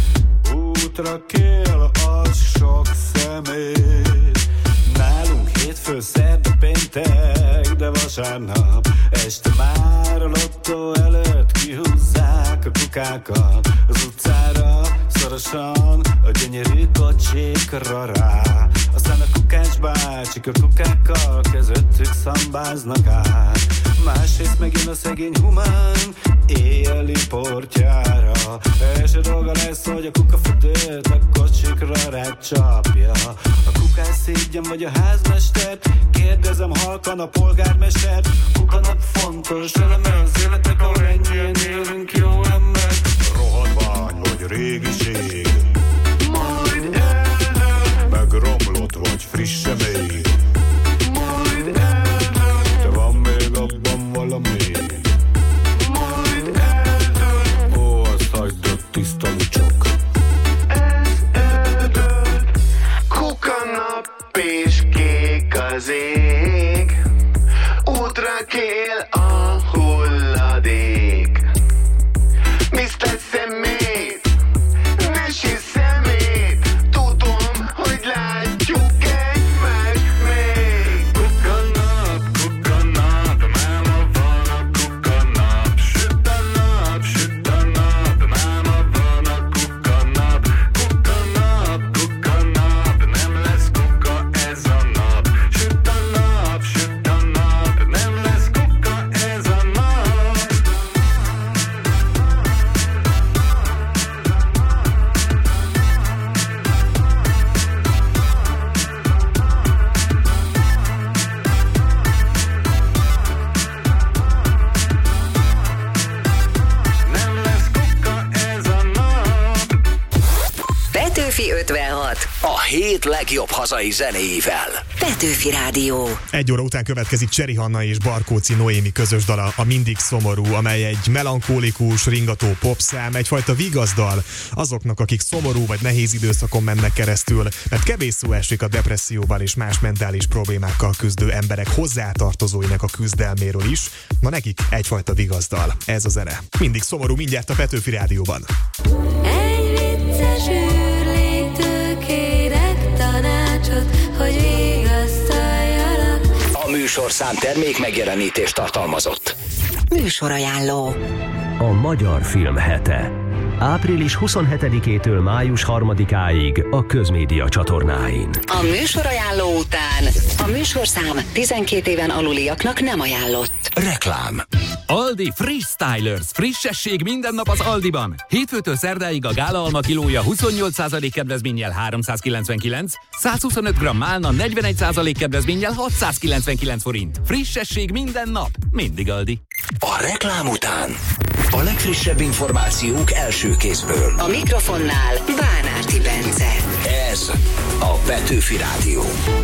útra kél az sok személy. Nálunk hétfő, szerda, péntek, de vasárnap este már a lottó előtt kihúzzák a kukákat az utcára. Szorosan a gyönyörű kocsikra rá Aztán a kukács bácsik a kukákkal közöttük szambáznak át. Másrészt megjön a szegény humán éjjeli portjára, és a dolga lesz, hogy a kukafödőt a kocsikra rácsapja. A kukás szégyen vagy a házmester, kérdezem halkan a polgármester. Kukanap fontos eleme az életek, ahol ennyien élünk jó ember. Rohadvány vagy régiség, majd eldől, meg romlott vagy frisse még, majd eldől, de van még abban valami, majd eldől, ó, azt hagyd ott tiszta lucsok. Ez eldől, kukanap és kék az ég, útra kél a hulladék. miszter Szemét, Nesi szemét, tudom, hogy látjuk egymást még. Kukanap, kukanap, máma van a kukanap. Süt a nap, süt a nap, máma van a kukanap. Kukanap, kukanap, nem lesz kuka ez a nap. Süt a nap, süt a nap, nem lesz kuka ez a nap. Petőfi ötvenhat. A hét legjobb hazai zenéivel. Petőfi Rádió. Egy óra után következik Cseri Hanna és Barkóczy Noémi közös dala, a Mindig szomorú, amely egy melankólikus, ringató popszám, egyfajta vigazdal azoknak, akik szomorú vagy nehéz időszakon mennek keresztül, mert kevés szó esik a depresszióval és más mentális problémákkal küzdő emberek hozzátartozóinak a küzdelméről is. Na nekik egyfajta vigazdal. Ez a zene. Mindig szomorú, mindjárt a Petőfi Rádióban. Egy vicces űrlétől kérek tanácsot, hogy vigasztaljalak. A műsorszám termék megjelenítést tartalmazott. Műsorajánló. A Magyar Film Hete. április huszonhetedikétől május harmadikáig a Közmédia csatornáin. A műsorajánló után a műsorszám tizenkét éven aluliaknak nem ajánlott. Reklám. Aldi Freestylers. Frissesség minden nap az Aldiban. Hétfőtől szerdáig a Gála alma kilója huszonnyolc százalék kedvezménnyel háromszázkilencvenkilenc, százhuszonöt gramm málna negyvenegy százalék kedvezménnyel hatszázkilencvenkilenc forint. Frissesség minden nap. Mindig Aldi. A reklám után a legfrissebb információk első kézből. A mikrofonnál Bánárti Bence. Ez a Petőfi Rádió.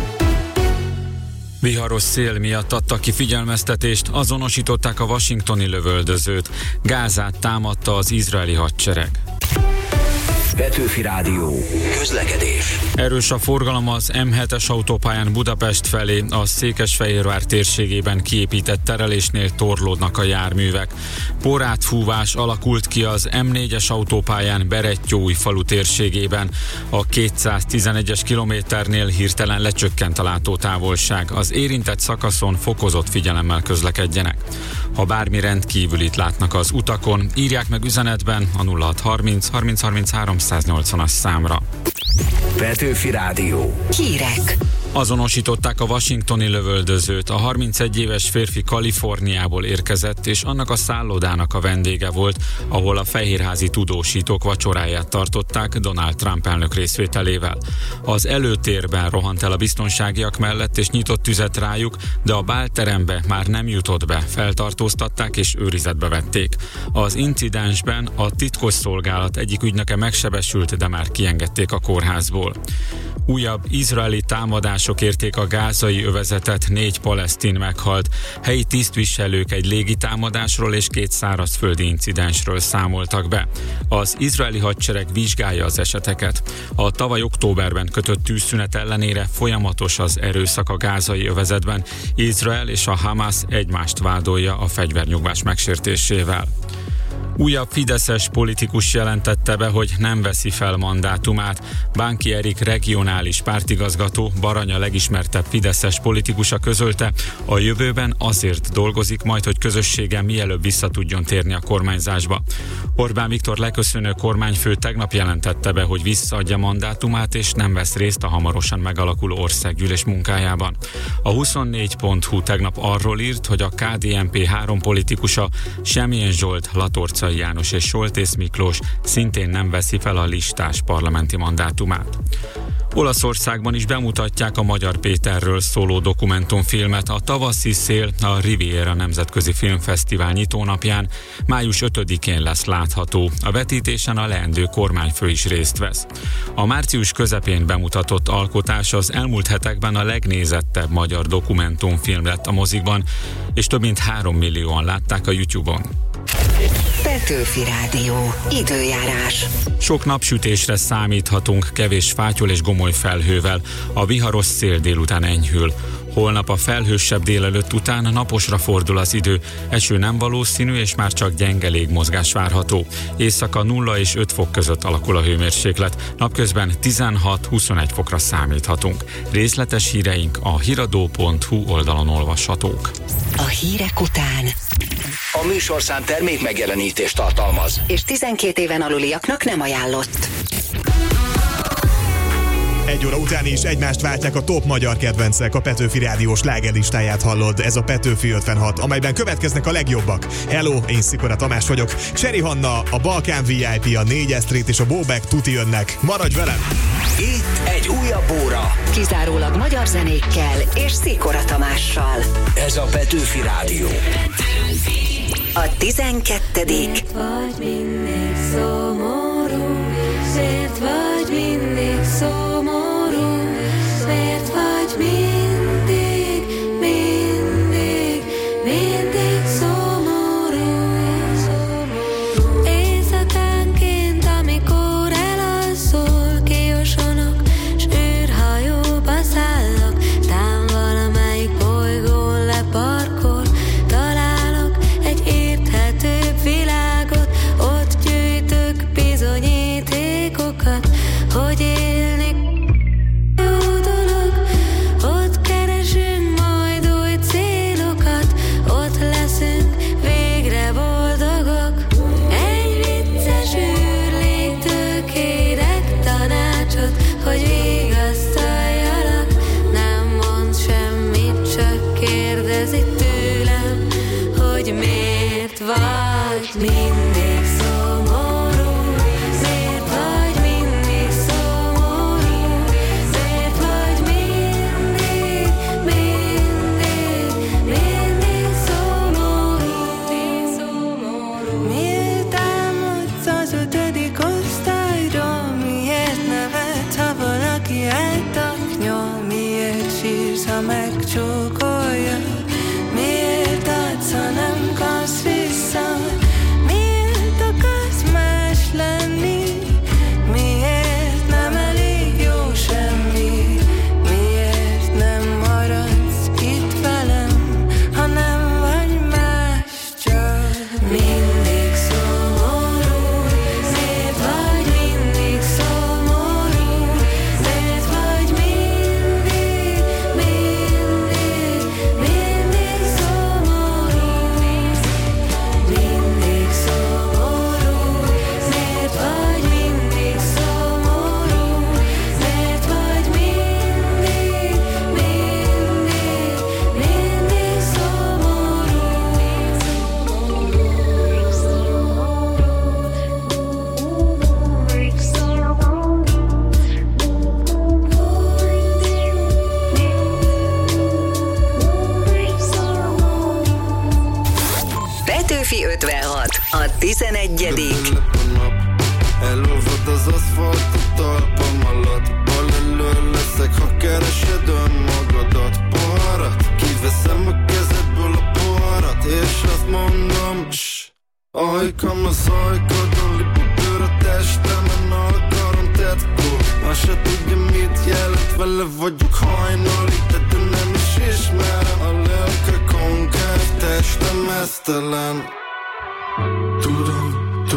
Viharos szél miatt adtak ki figyelmeztetést, azonosították a washingtoni lövöldözőt. Gázát támadta az izraeli hadsereg. Petőfi Rádió. Közlekedés. Erős a forgalom az M hetes autópályán Budapest felé, a Székesfehérvár térségében kiépített terelésnél torlódnak a járművek. Porátfúvás alakult ki az M négyes autópályán Berettyóújfalu térségében. A kétszáztizenegyes kilométernél hirtelen lecsökkent a látótávolság. Az érintett szakaszon fokozott figyelemmel közlekedjenek. Ha bármi rendkívülit látnak az utakon, írják meg üzenetben a nulla hatszázharminc harminc harminchárom száznyolcvanas számra. Petőfi Rádió. Hírek. Azonosították a washingtoni lövöldözőt. A harmincegy éves férfi Kaliforniából érkezett, és annak a szállodának a vendége volt, ahol a fehérházi tudósítók vacsoráját tartották Donald Trump elnök részvételével. Az előtérben rohant el a biztonságiak mellett, és nyitott tüzet rájuk, de a bálterembe már nem jutott be, feltartóztatták és őrizetbe vették. Az incidensben a titkosszolgálat egyik ügynöke megsebesült, de már kiengedték a kórházból. Újabb izraeli támadások érték a gázai övezetet, négy palesztin meghalt. Helyi tisztviselők egy légitámadásról és két szárazföldi incidensről számoltak be. Az izraeli hadsereg vizsgálja az eseteket. A tavaly októberben kötött tűzszünet ellenére folyamatos az erőszak a gázai övezetben. Izrael és a Hamas egymást vádolja a fegyvernyugvás megsértésével. Újabb fideszes politikus jelentette be, hogy nem veszi fel mandátumát. Bánki Erik regionális pártigazgató, Baranya legismertebb fideszes politikusa közölte, a jövőben azért dolgozik majd, hogy közösségen mielőbb vissza tudjon térni a kormányzásba. Orbán Viktor leköszönő kormányfő tegnap jelentette be, hogy visszaadja mandátumát és nem vesz részt a hamarosan megalakuló országgyűlés munkájában. A huszonnégy pont hu tegnap arról írt, hogy a ká dé en pé három politikusa, Semjén Zsolt, Latorcai János és Soltész Miklós szintén nem veszi fel a listás parlamenti mandátumát. Olaszországban is bemutatják a Magyar Péterről szóló dokumentumfilmet. A Tavaszi szél a Riviera Nemzetközi Filmfesztivál nyitónapján május ötödikén lesz látható. A vetítésen a leendő kormányfő is részt vesz. A március közepén bemutatott alkotás az elmúlt hetekben a legnézettebb magyar dokumentumfilm lett a mozikban, és több mint három millióan látták a YouTube-on. Petőfi Rádió. Időjárás. Sok napsütésre számíthatunk, kevés fátyol és gomoly felhővel. A viharos szél délután enyhül. Holnap a felhősebb délelőtt után naposra fordul az idő. Eső nem valószínű, és már csak gyenge légmozgás várható. Éjszaka nulla és öt fok között alakul a hőmérséklet. Napközben tizenhat-huszonegy fokra számíthatunk. Részletes híreink a hiradó pont hu oldalon olvashatók. A hírek után A műsorszám termék megjelenítést tartalmaz, és tizenkét éven aluliaknak nem ajánlott. Egy óra után is egymást váltják a top magyar kedvencek, a Petőfi Rádió slágerlistáját hallod, ez a Petőfi ötvenhat, amelyben következnek a legjobbak. Hello, én Szikora Tamás vagyok, Seri Hanna, a Balkán vé i pé, a négyes Street és a Bóbek tuti jönnek. Maradj velem! Itt egy újabb óra. Kizárólag magyar zenékkel és Szikora Tamással. Ez a Petőfi Rádió. A tizenkettedik Miért vagy mindig szomorú? Miért vagy mindig szomorú? Miért vagy mindig, mindig, mindig szomorú? Éjszakánként, amikor elalszol, kiosonok, s űrhajóba szállok, tán valamelyik bolygón leparkol, találok egy érthetőbb világot, ott gyűjtök bizonyítékokat, hogy élni jó dolog, ott keresünk majd új célokat, ott leszünk végre boldogok. Egy vicces űrléktől kérek tanácsot, hogy vigasztaljalak, nem mond semmit, csak kérdezi tőlem, hogy miért vagy mindig szomorú, miért vagy mindig szomorú, miért vagy mindig, mindig, mindig szomorú. Miért álmodsz az ötödik osztályról, miért nevet, ha valaki eltaknyol, miért sírsz, ha megcsókolja, miért adsz, ha nem kapsz vissza, miért akarsz más lenni, miért nem elég jó semmi, miért nem maradsz itt velem, ha nem vagy más, csak mindig szomorú, miért vagy mindig szomorú, miért vagy mindig, mindig, mindig szomorú, mindig szomorú, miért vagy mindig szomorú, miért vagy mindig, mindig, mindig Petőfi ötvenhat, a tizenegyedik Elolvad az aszfalt a talpam alatt, bal elől leszek, ha keresed önmagadat. Poharat, kiveszem a kezedből a poharat, és azt mondom, ssss. Ajkam az ajkadon, libabőr a testemen, a karom tetkó. Azt se tudja mit jelent, vele vagyok hajnalig, de te nem is ismerem. A lelke konkáv, testem esztelen. Tudom,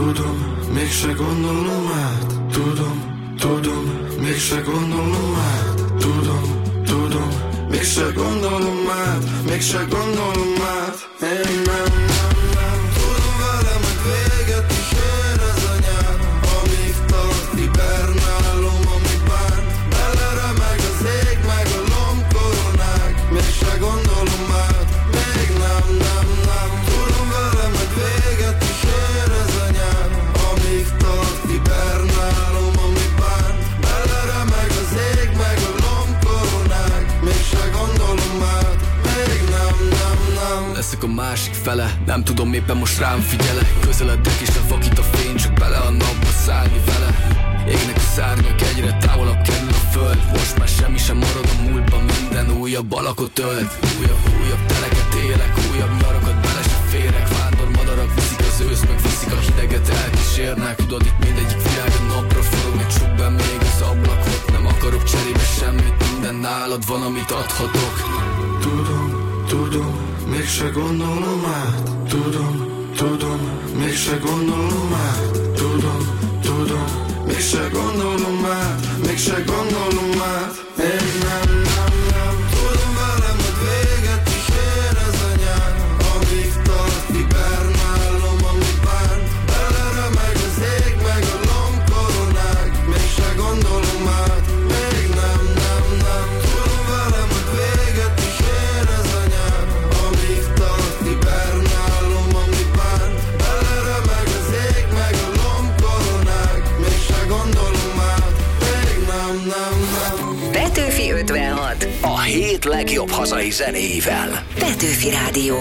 tudom, mégse gondolom át. Tudom, tudom, mégse gondolom át. Tudom, tudom, mégse gondolom át. Mégse gondolom át. Én nem, nem, nem tudom vele meg véget is ér ez a nyár. Amíg tart, hibernálom, ami bánt. Beleremeg az ég, meg a lombkoronák. Mégse gondolom át. Még nem, nem, nem tudom vele meg véget is ér ez a nyár. Amíg tart, hibernálom, ami bánt. Beleremeg az ég, meg a lombkoronák. Mégse gondolom át. Még nem, nem, nem. Leszek a másik fele, nem tudom éppen most rám figyelek. Közeledek és levakít a fény, csak bele a napba szállni vele. Égnek a szárnyak, egyre távolabb kerül a föld. Most már semmi sem marad a múltban, minden újabb alakot ölt. Újabb, újabb teleket élek, újabb nyarakat bele se férek. Vándor madarak viszik az ősz, meg viszik a hideget, elkísérnek. Tudod, itt mindegyik világ a napra forog, még csuk be még az ablakot. Nem akarok cserébe semmit, minden nálad van, amit adhatok. Tudom, tudom, mégse gondolom át. Tudom, tudom, mégse gondolom át. Tudom, tudom, mégse gondolom át. Mégse gondolom át. Én nem, nem, nem tudom vele meg véget is ér ez a nyár. Amíg tart, hibernálom, ami bánt. Beleremeg az ég, meg a lombkoronák. Mégse gondolom át. Még nem, nem, nem tudom vele meg véget is ér ez a nyár. Amíg tart, hibernálom, ami bánt. Beleremeg az ég, meg a lombkoronák. Mégse gondolom át. Még nem, nem, nem. Petőfi ötvenhat. A hét legjobb hazai zenéivel. Petőfi Rádió.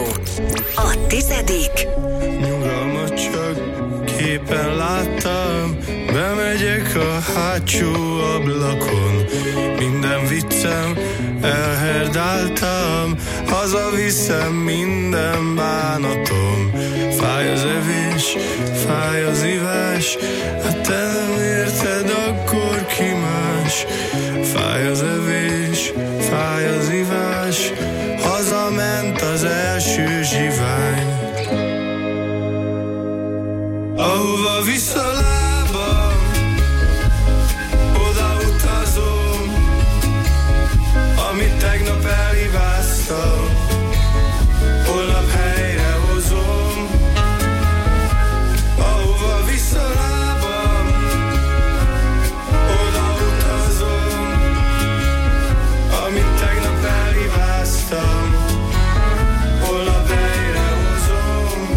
A tizedik. Nyugalmat csak képen láttam. Bemegyek a hátsó ablakon. Minden viccem elherdáltam. Hazaviszem minden bánatom. Fáj az evés, fáj az ivás. Hát te nem érted, akkor ki más. Fáj az evés, fáj az ivás. Hazament az első zsivány. Ahova visz a lábam, oda utazom. Amit tegnap elhibáztam, holnap helyre hozom. Ahova visz a lábam, oda utazom. Amit tegnap elhibáztam, holnap helyre hozom.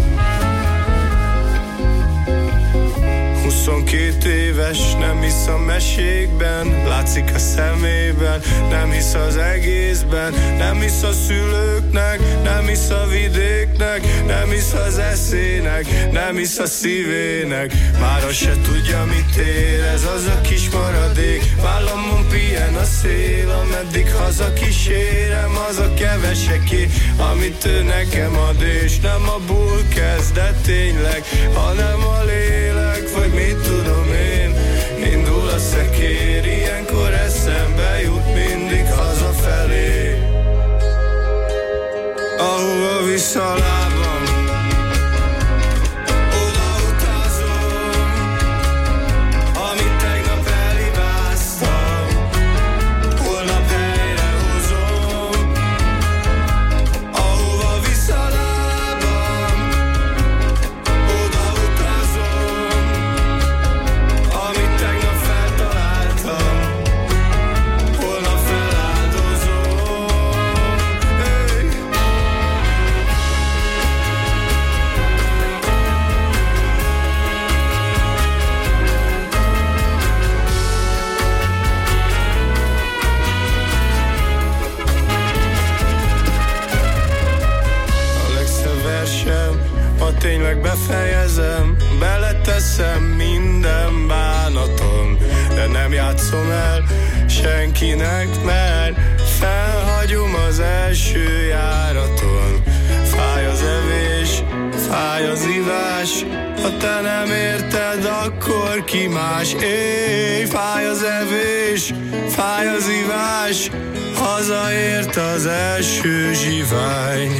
Huszonkét éves, nem hisz a mesékben, látszik a szemében, nem hisz az egészben, nem hisz a szülőknek, nem hisz a vidéknek, nem hisz az eszének, nem hisz a szívének. Már azt se tudja, mit érez az a kis maradék. Vállamon pihen a szél, ameddig haza kísérem, az a keveseké, amit ő nekem ad, és nem abból kezd, de tényleg, hanem a lélek, vagy mit tudom én. Indul a szekér, ilyenkor eszembe jut mindig hazafelé. Ahova visz a lábam, oda utazom. Amit tegnap elhibáztam, holnap helyre hozom. Ahova visz a lábam, oda utazom. Amit tegnap feltaláltam, holnap feláldozom. Hey. A legszebb versem, ha tényleg befejezem, beleteszem minden bánatom, de nem játszom el senkinek, mert felhagyom az első járaton. Fáj az evés, fáj az ivás, ha te nem érted, akkor ki más. Éj, fáj az evés, fáj az ivás, hazaért az első zsivány.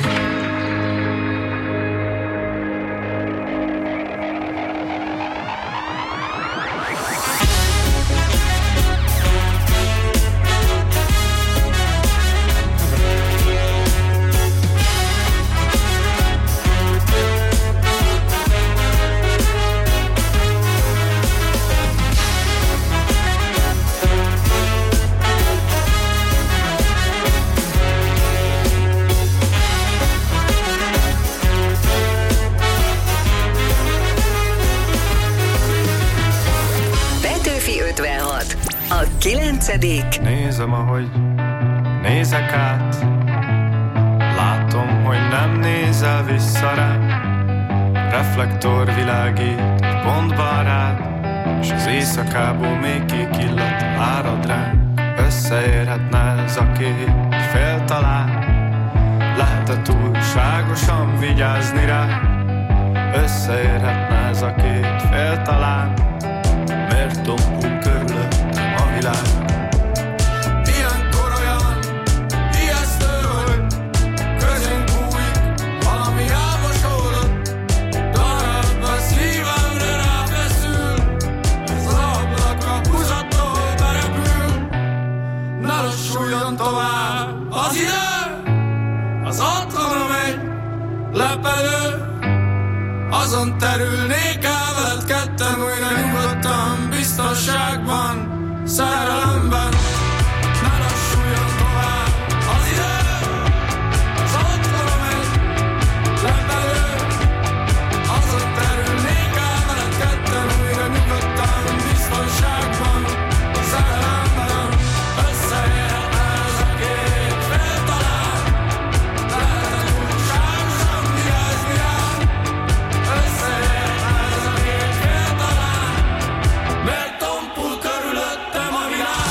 kilencedik Nézem, ahogy nézek át, látom, hogy nem nézel vissza rám. Reflektor világít egy pontban rád, és az éjszakából még kék illat árad rám. Összeérhetne ez a két fél talán, lehet-e túlságosan vigyázni rá? Összeérhetne ez a két fél talán, miért tompul körülöttem a világ? Ilyenkor olyan ijesztő, hogy közénk bújik valami elmosódott, darabba a szívemre ráfeszül, ez az ablak a húzattól berepül. Ne lassuljon tovább az idő, az otthonom egy lepedő, azon terülnék el veled ketten újra nyugodtan, biztonságban, szerelemben. Ne lassuljon tovább az idő, az otthonom egy lepedő, azon terülnék el veled ketten újra nyugodtan, biztonságban, szerelemben. Összeérhetne ez a két fél talán, lehet-e túlságosan vigyázni rá? Összeérhetne ez a két fél talán, mert tompul körülöttem a világ.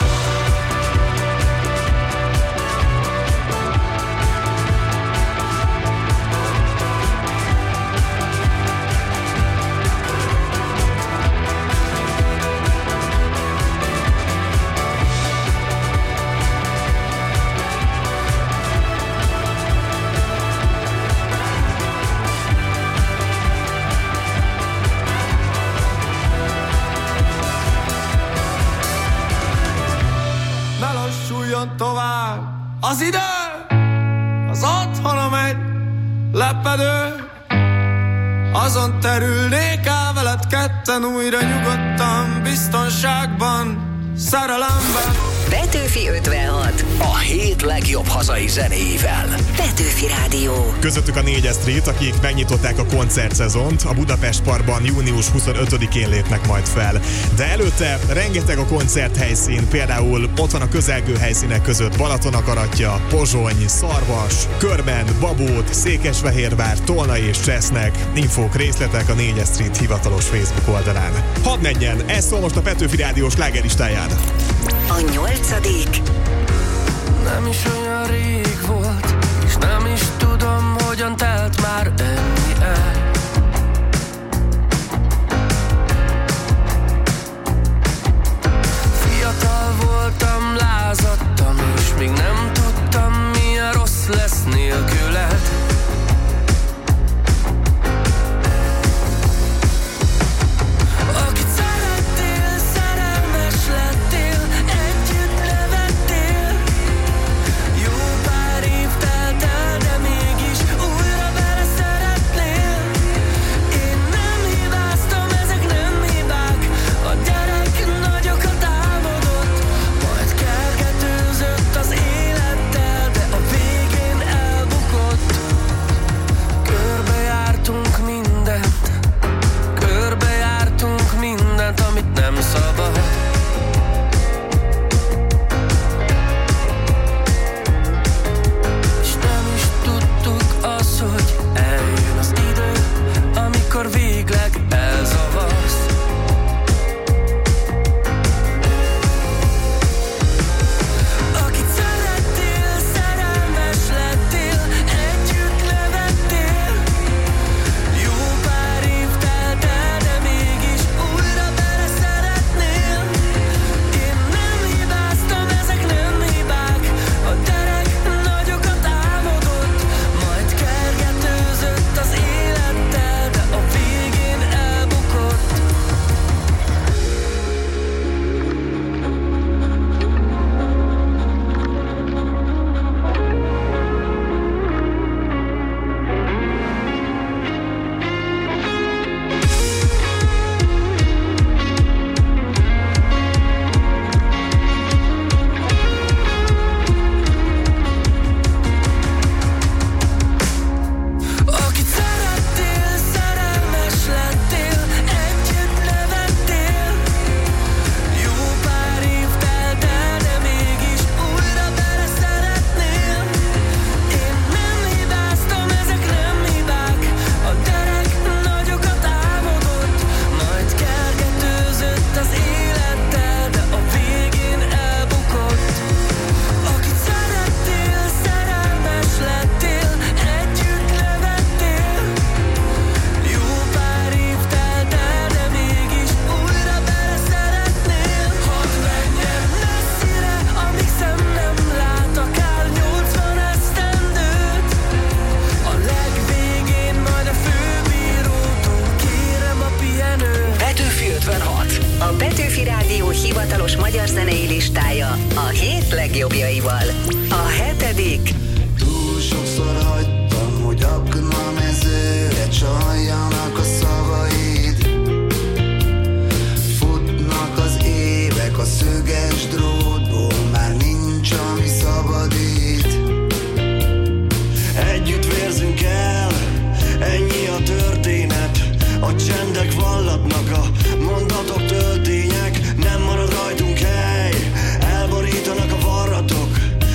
Ne lassuljon tovább az idő, az otthonom egy lepedő, azon terülnék el veled ketten újra nyugodtan, biztonságban, szerelemben. Petőfi ötvenhat. A hét legjobb hazai zenéivel. Petőfi Rádió. Közöttük a négyes Street, akik megnyitották a koncertszezont, a Budapest Parkban június huszonötödikén lépnek majd fel. De előtte rengeteg a koncerthelyszín, például ott van a közelgő helyszínek között Balatonakaratja, Pozsony, Szarvas, Körmen, Babót, Székesfehérvár, Tolna és Csesznek. Infók, részletek a négyes Street hivatalos Facebook oldalán. Hadd menjen, ez szól most a Petőfi Rádió slágerlistáján. A nyolcadik Nem is olyan rég volt, és nem is tudom, hogyan telt már ennyi el. Fiatal voltam, lázadtam, és még nem tudtam, milyen rossz lesz nélküled. Akit szerettél, szerelmes lettél, együtt nevettél, jó pár legjobbjaival. A hetedik. Túl sokszor hagytam, hogy aknamezőre csaljanak a szavaid. Futnak az évek a szöges drótból, már nincs, ami szabadít. Együtt vérzünk el, ennyi a történet. A csendek vallatnak, a mondatok töltények. Nem marad rajtunk hely, elborítanak a varratok.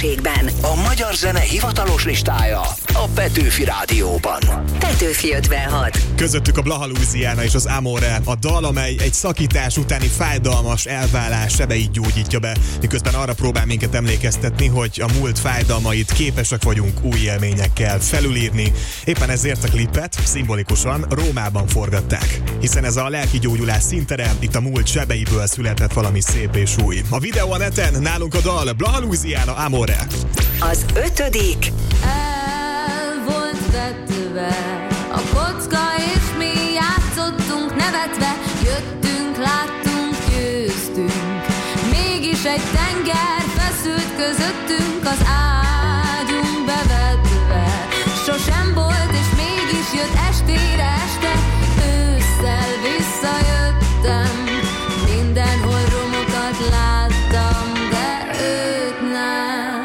minőségben. A magyar zene hivatalos listája a Petőfi Rádióban. Petőfi ötvenhat. Közöttük a Blaha Louisiana és az Amore, a dal, amely egy szakítás utáni fájdalmas elválás sebeit gyógyítja be, miközben arra próbál minket emlékeztetni, hogy a múlt fájdalmait képesek vagyunk új élményekkel felülírni. Éppen ezért a klipet szimbolikusan Rómában forgatták, hiszen ez a lelki gyógyulás szintere, itt a múlt sebeiből született valami szép és új. A videó a neten, nálunk a dal, Blaha Louisiana, Amore. Az ötödik. El volt vetve a kocka, és mi játszottunk nevetve. Jöttünk, láttunk, győztünk. Mégis egy tenger feszült közöttünk, az ágyunk bevetve. Sosem volt, és mégis jött estére este. Ősszel visszajöttem, mindenhol romokat láttam, de őt nem.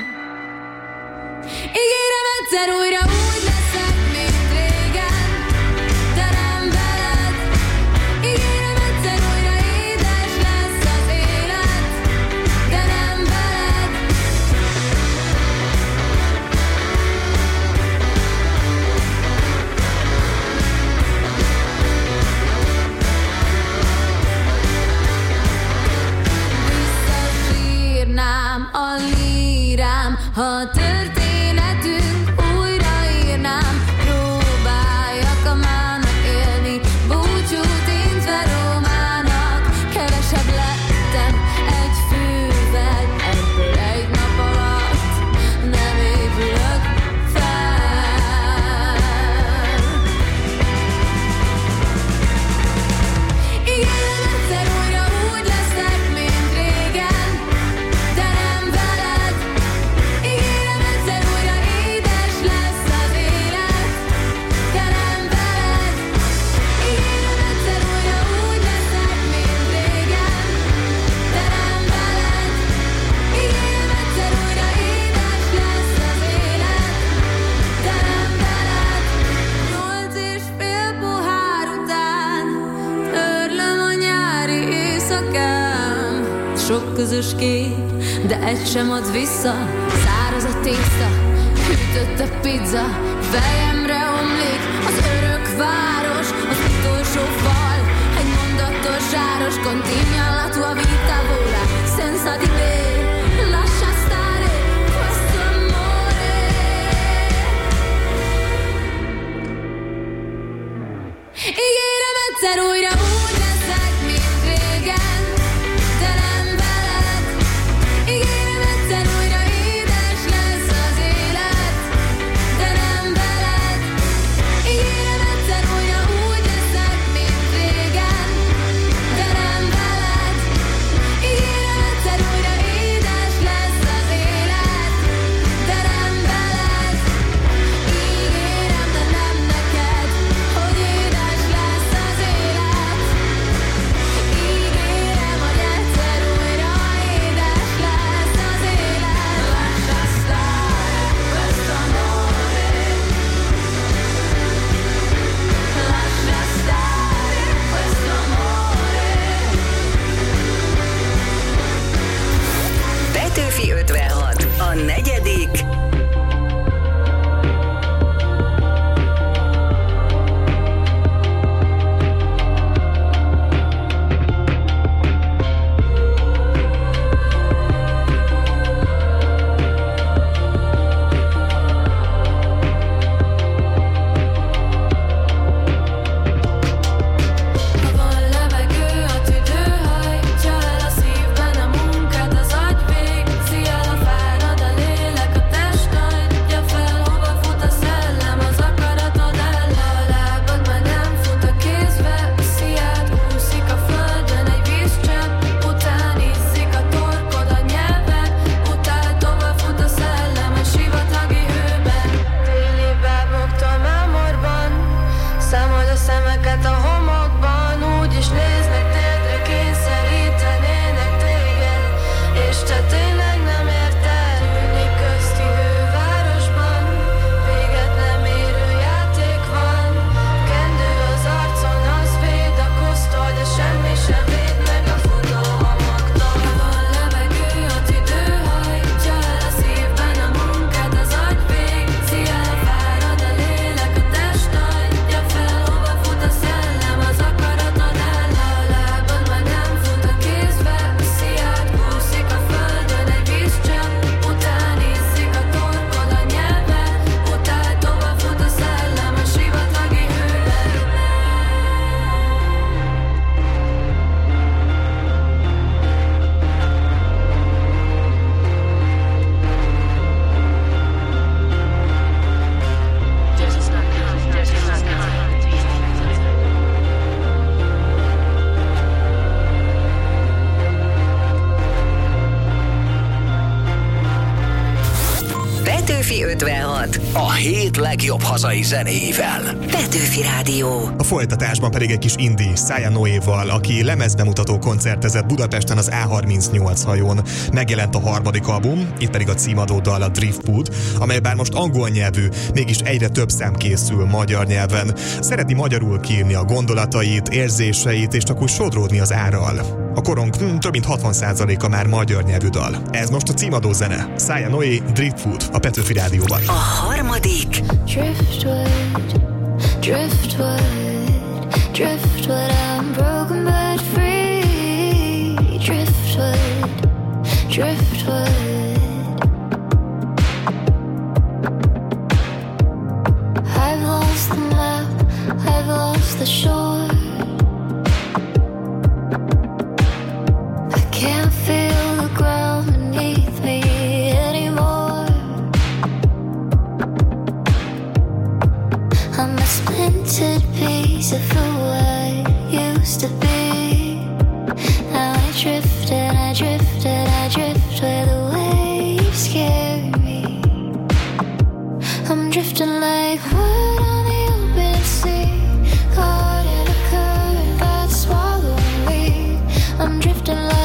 Ígérem, egyszer újra úgy leszek, mint régen, de nem veled. Ígérem, egyszer újra édes lesz az élet, de nem veled. Visszasírnám a lírám, ha történetünk újraírnám. Próbáljak a mának élni, búcsút intve Rómának. Kevesebb lettem egy fővel, ebből egy nap alatt nem épülök fel. Ígérem, egyszer újra úgy leszek, mint régen, de nem veled. Ígérem, egyszer újra édes lesz az élet, de nem veled. Ígérem, egyszer újra úgy leszek, mint régen, de nem veled. Ígérem, egyszer újra édes lesz az élet, de nem veled. Nyolc és fél pohár után törlöm a nyári éjszakám. Sok közös kép, de egy sem ad vissza. Száraz a tészta, hűtött a pizza. Fejemre omlik az örök város, az utolsó fal, egy mondatos zsáros. Continua la tua vita, vola senza di me. Lascia stare questo amore. Ígérem, egyszer újra úgy leszek, mint régen, de nem veled. Ígérem, egyszer újra édes lesz az élet, de nem veled. Ígérem, egyszer újra úgy leszek, mint régen, de nem veled. Ígérem, egyszer újra a hét legjobb hazai zenéivel. Petőfi Rádió. A folytatásban pedig egy kis indie, Saya Noéval, aki lemezbemutató koncertezett Budapesten az á harmincnyolc hajón. Megjelent a harmadik album, itt pedig a címadó dal, a Driftwood, amely bár most angol nyelvű, mégis egyre több szám készül magyar nyelven. Szereti magyarul kiírni a gondolatait, érzéseit, és csak úgy sodródni az árral. A korong hm, több mint hatvan százaléka már magyar nyelvű dal. Ez most a címadó zene. Saya Noé, Driftwood, a Petőfi Rádióban. A harmadik. Driftwood, driftwood, driftwood, I'm broken but free. Driftwood, driftwood. I've lost the map, I've lost the shore. Can't feel the ground beneath me anymore. I'm a splintered piece of who I used to be. Now I drift and I drift and I drift where the waves carry me. I'm drifting like wood on the open sea, caught in a current that's swallowing me. I'm drifting like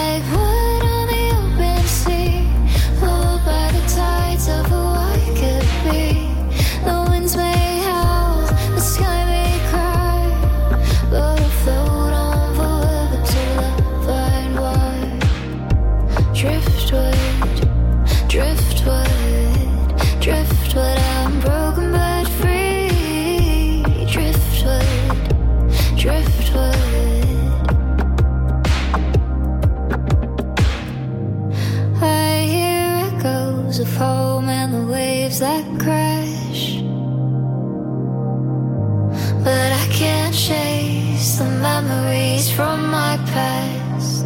of home and the waves that crash, but I can't chase the memories from my past.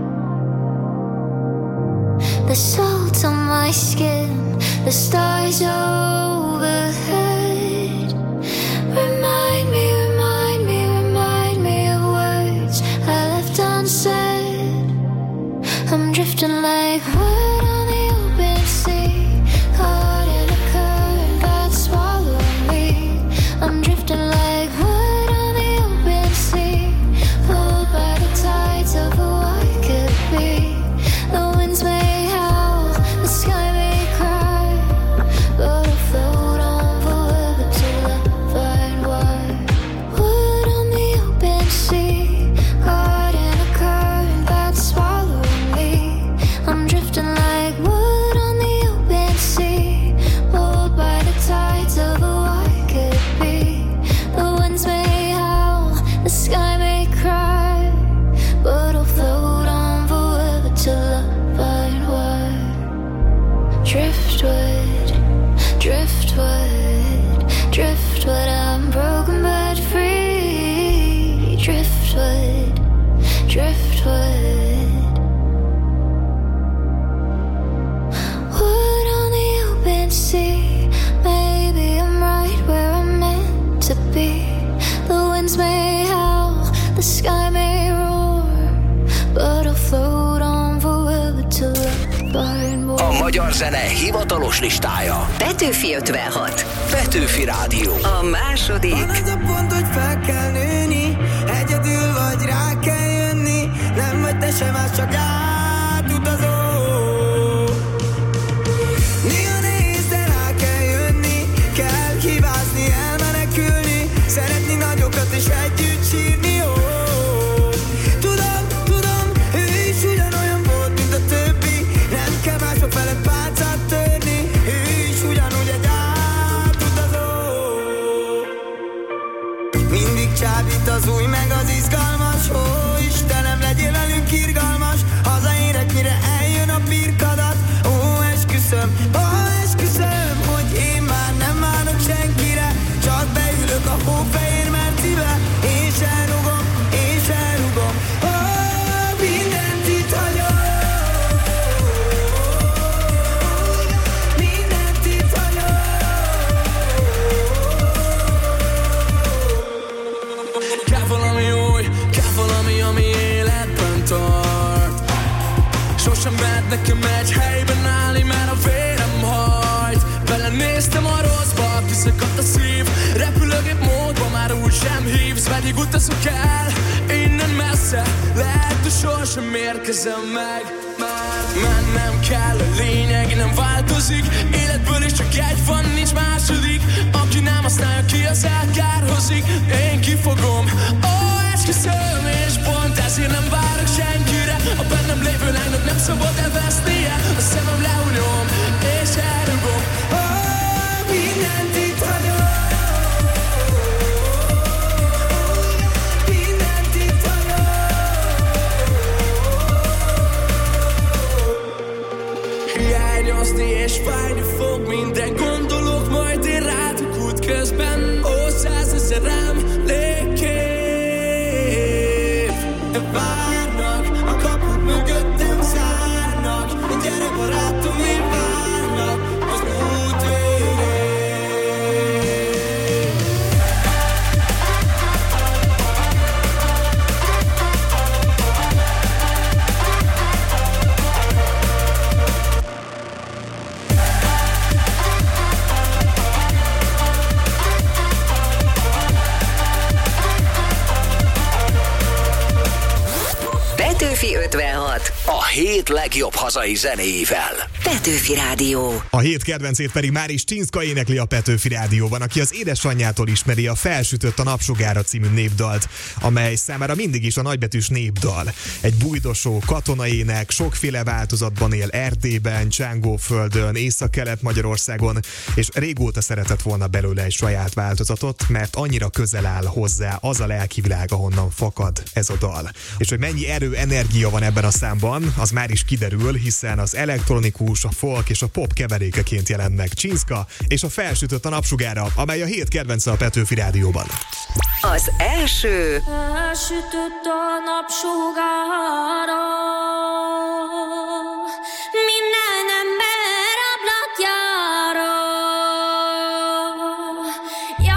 The salt on my skin, the stars overhead, remind me, remind me, remind me of words I left unsaid. I'm drifting like wood on the open sea, caught in a current that's swallowing me. I'm drifting like wood on the open sea, pulled by the tides of who I could be. The winds may howl, the sky may cry, but I'll float on forever till I find why. Wood on the open sea, caught in a current that's swallowing me. I'm drifting like wood on the open sea, pulled by the tides of who I could be. The winds may howl, the sky may cry, but I'll float on forever till I find why. Driftwood, driftwood, driftwood, I'm broken but free. Driftwood, driftwood. Wood on the open sea, maybe I'm right where I'm meant to be. The winds may howl, the sky may roar, but I'll float on forever till I find more. A magyar zene hivatalos listája. Petőfi ötvenhat. Petőfi Rádió. A második. Van az a pont, hogy fel kell nőni, egyedül vagy rá kell jönni, nem vagy te sem, az csak átutazó. Néha nehéz, de rá kell jönni, kell hibázni, elmenekülni, szeretni nagyokat és együtt sírni, ó. Tudom, tudom, ő is ugyanolyan volt, mint a többi, nem kell mások felett pálcát törni, ő is ugyanúgy egy átutazó. Mindig csábít az új meg az izgalmas, ó Istenem, legyél velünk irgalmas, hazaérek, mire eljön a birkadat, ó esküszöm, ó esküszöm, hogy én már nem várok senkire, csak beülök a hófehér mercibe, és elrugom, és elrugom, ó mindent itt hagyok, mindent itt hagyok. Kell valami új, kell valami, ami életben tart. szív. Repülőgép módban már úgy sem hívsz, pedig utazok el innen messze. Lehet, hogy sosem érkezem meg. Már mennem kell, a lényeg nem változik. Életből is csak egy van, nincs második. Aki nem használja ki, az elkárhozik. Én kifogom, ó, esküszöm, és pont ezért nem várok senkire. A bennem lévő lánynak nem szabad elvesznie. A szemem lehunyom, és elrugom. Ó, mindent itt hagyom. Hiányozni és fájni fog minden, gondolok majd én rátok útközben. Ó, százezerem légkép, de várnak, a kapuk mögöttem zárnak. Gyere barátom, én várnak az út végén. Petőfi ötvenhat. A hét legjobb hazai zenéivel. Petőfi Rádió. A hét kedvencét pedig Máris Csinszka énekli a Petőfi Rádióban, aki az édesanyjától ismeri a Felsütött a napsugára című népdalt, amely számára mindig is a nagybetűs népdal. Egy bújdosó katonaének, sokféle változatban él Erdélyben, Csángóföldön, Észak-Kelet-Magyarországon, és régóta szeretett volna belőle egy saját változatot, mert annyira közel áll hozzá az a lelkivilág, ahonnan fakad ez a dal. És hogy mennyi erő, energia van ebben a számban, az már is kiderül, hiszen az elektronikus, a folk és a pop keverékeként jelent meg Csinszka és a Felsütött a napsugára, amely a hét kedvence a Petőfi Rádióban. Az első. Felsütött a napsugára, minden ember ablakjára. Ja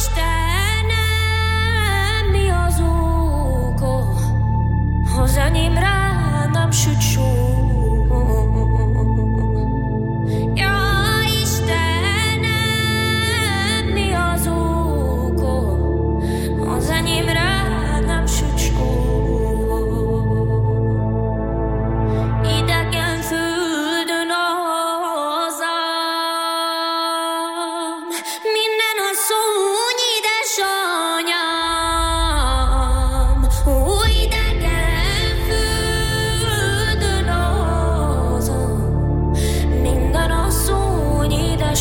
Istenem, mi az oka, az enyémre nem süt só. Ja Istenem, mi az oka, az enyémre nem süt só. Idegen földön a hazám, minden asszony édesanyám. Ó, idegen földön a hazám, minden asszony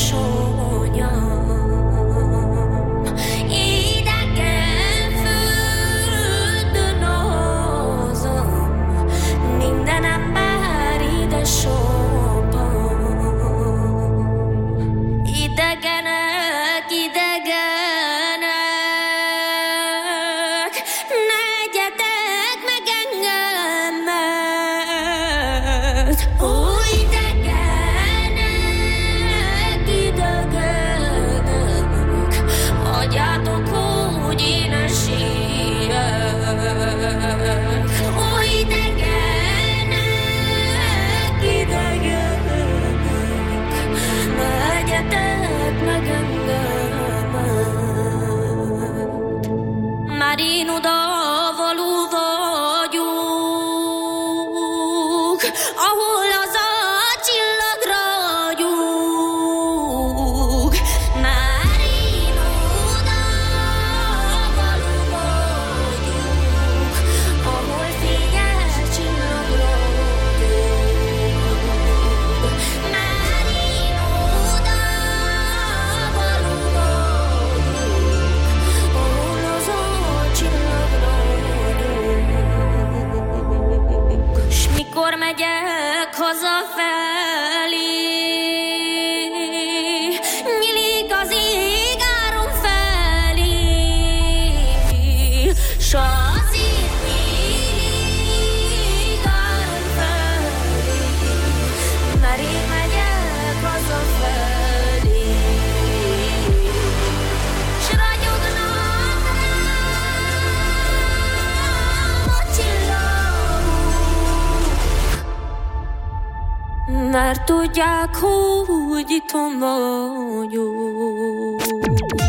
édesanyám. Idegen földön a hazám, minden ember édesapa. Idegenek, idegenek, ne egyetek meg engemet. Ó, idegenek, idegenek, adjátok, hogy én esélyek. Ó, idegenek, idegenek, ne egyetek meg engemet. Már én oda való vagyok, ahol az a csillag ragyog. Már én oda való vagyok, ahol fényes csillag ragyog. Már én oda való vagyok, ahol az a csillag ragyog. S mikor megyek hazafelé, nyílik az ég áron felé, s azért nyílik áron felé, mert én megyek hazafelé. S ragyognak rám a csillagok, mert tudják, hogy itthon vagyok.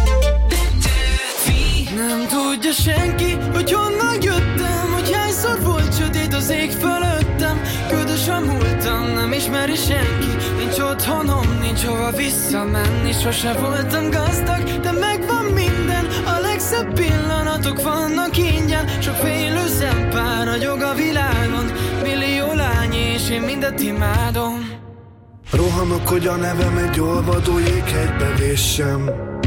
ég fölöttem. Ködös a múltam, nem ismeri senki. Nincs otthonom, nincs hova visszamenni. Sose voltam gazdag, de megvan minden. A legszebb pillanatok vannak ingyen. Sok félő szempár ragyog a világon. Millió lány és én mindet imádom. Rohanok, hogy a nevem egy olvadó jéghegybe véssem.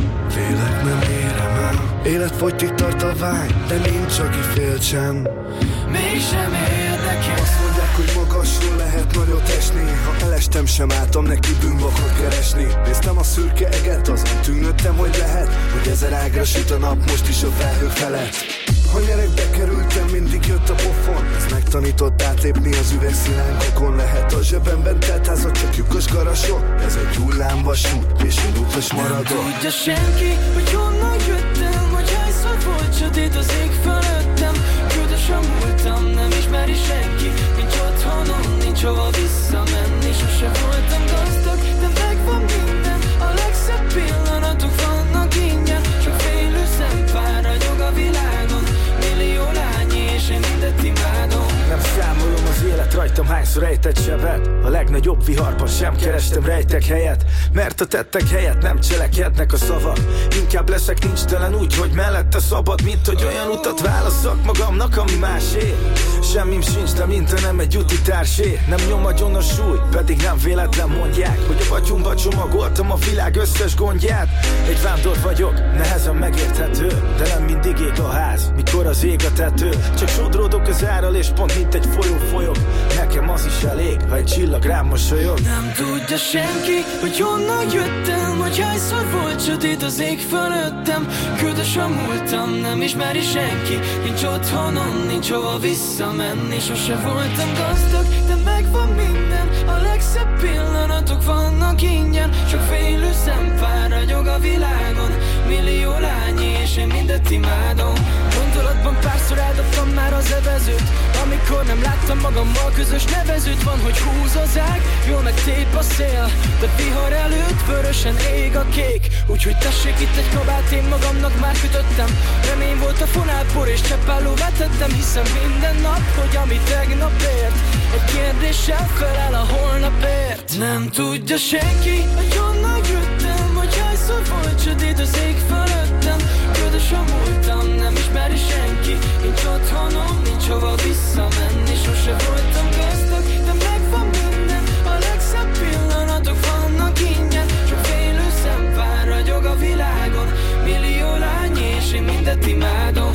Félek, nem érem el. Életfogytig tart a vágy, de nincs, aki féltsen. Mégsem érdekel. Azt mondják, hogy magasról lehet nagyot esni. Ha elestem, sem álltam neki bűnbakot keresni. Néztem a szürke eget, azon tűnődtem, hogy lehet, hogy ezer ágra süt a nap most is a felhők felett. Ha nyerekbe kerültem, mindig jött a pofon. Ez megtanított átlépni az üvegszilánkokon. Lehet a zsebemben telt házat, csak lyukos garasok. Ez egy hullámvasút, és én utas maradok. Nem tudja senki, hogy honnan jöttem, hogy hányszor volt sötét az ég fölöttem. Ködös a múltam, nem ismeri senki. Nincs otthonom, nincs hova visszamenni. Sose voltam gazdag, de megvan minden. A legszebb pillanatok vannak ingyen. Csak félő szempár ragyog a világon. Millió lány és én mindet imádom. Nem számolom az élet rajtam hányszor ejtett sebet. A legnagyobb viharban sem kerestem rejtek helyet. Mert a tettek helyett nem cselekednek a szavak. Inkább leszek nincs telen úgy, hogy mellette szabad. Mint hogy olyan utat válasszak magamnak, ami másé. Semmim sincs, de mint nem egy úti társé. Nem nyom agyon a súly, pedig nem véletlen mondják, hogy a batyumba csomagoltam a világ összes gondját. Egy vándor vagyok, nehezen megérthető, de nem mindig ég a ház, mikor az ég a tető. Csak sodródok az árral, és pont mint egy folyó folyok. Nekem az is elég, ha egy csillag rám mosolyog. Nem tudja senki, hogy honnan jöttem, hogy hányszor volt sötét az ég fölöttem. Ködös a múltam, nem ismeri senki. Nincs otthonom, nincs hova visszamenni. Sose voltam gazdag, de megvan minden. A legszebb pillanatok vannak ingyen. Csak félő szempár ragyog a világon. Millió lány és én mindet imádom. Gondolatban párszor eldobtam már az evezőt, amikor nem láttam magammal közös nevezőt. Van, hogy húz az ág, jól meg tép a szél, de vihar előtt vörösen ég a kék. Úgyhogy tessék itt egy kabát, én magamnak már kötöttem. Remény volt a fonálpor és cseppálló vetettem. Hiszem minden nap, hogy ami tegnap ért, egy kérdéssel felel a holnapért. Nem tudja senki, hogy honnan jöttem, hogy hányszor volt sötét az ég fölöttem. Ködös a múltam, nem ismeri senki. Nincs otthonom, nincs hova visszamenni. Sose voltam gazdag, de megvan minden. A legszebb pillanatok vannak ingyen. Csak félő szempár ragyog a világon. Millió lány és én mindet imádom.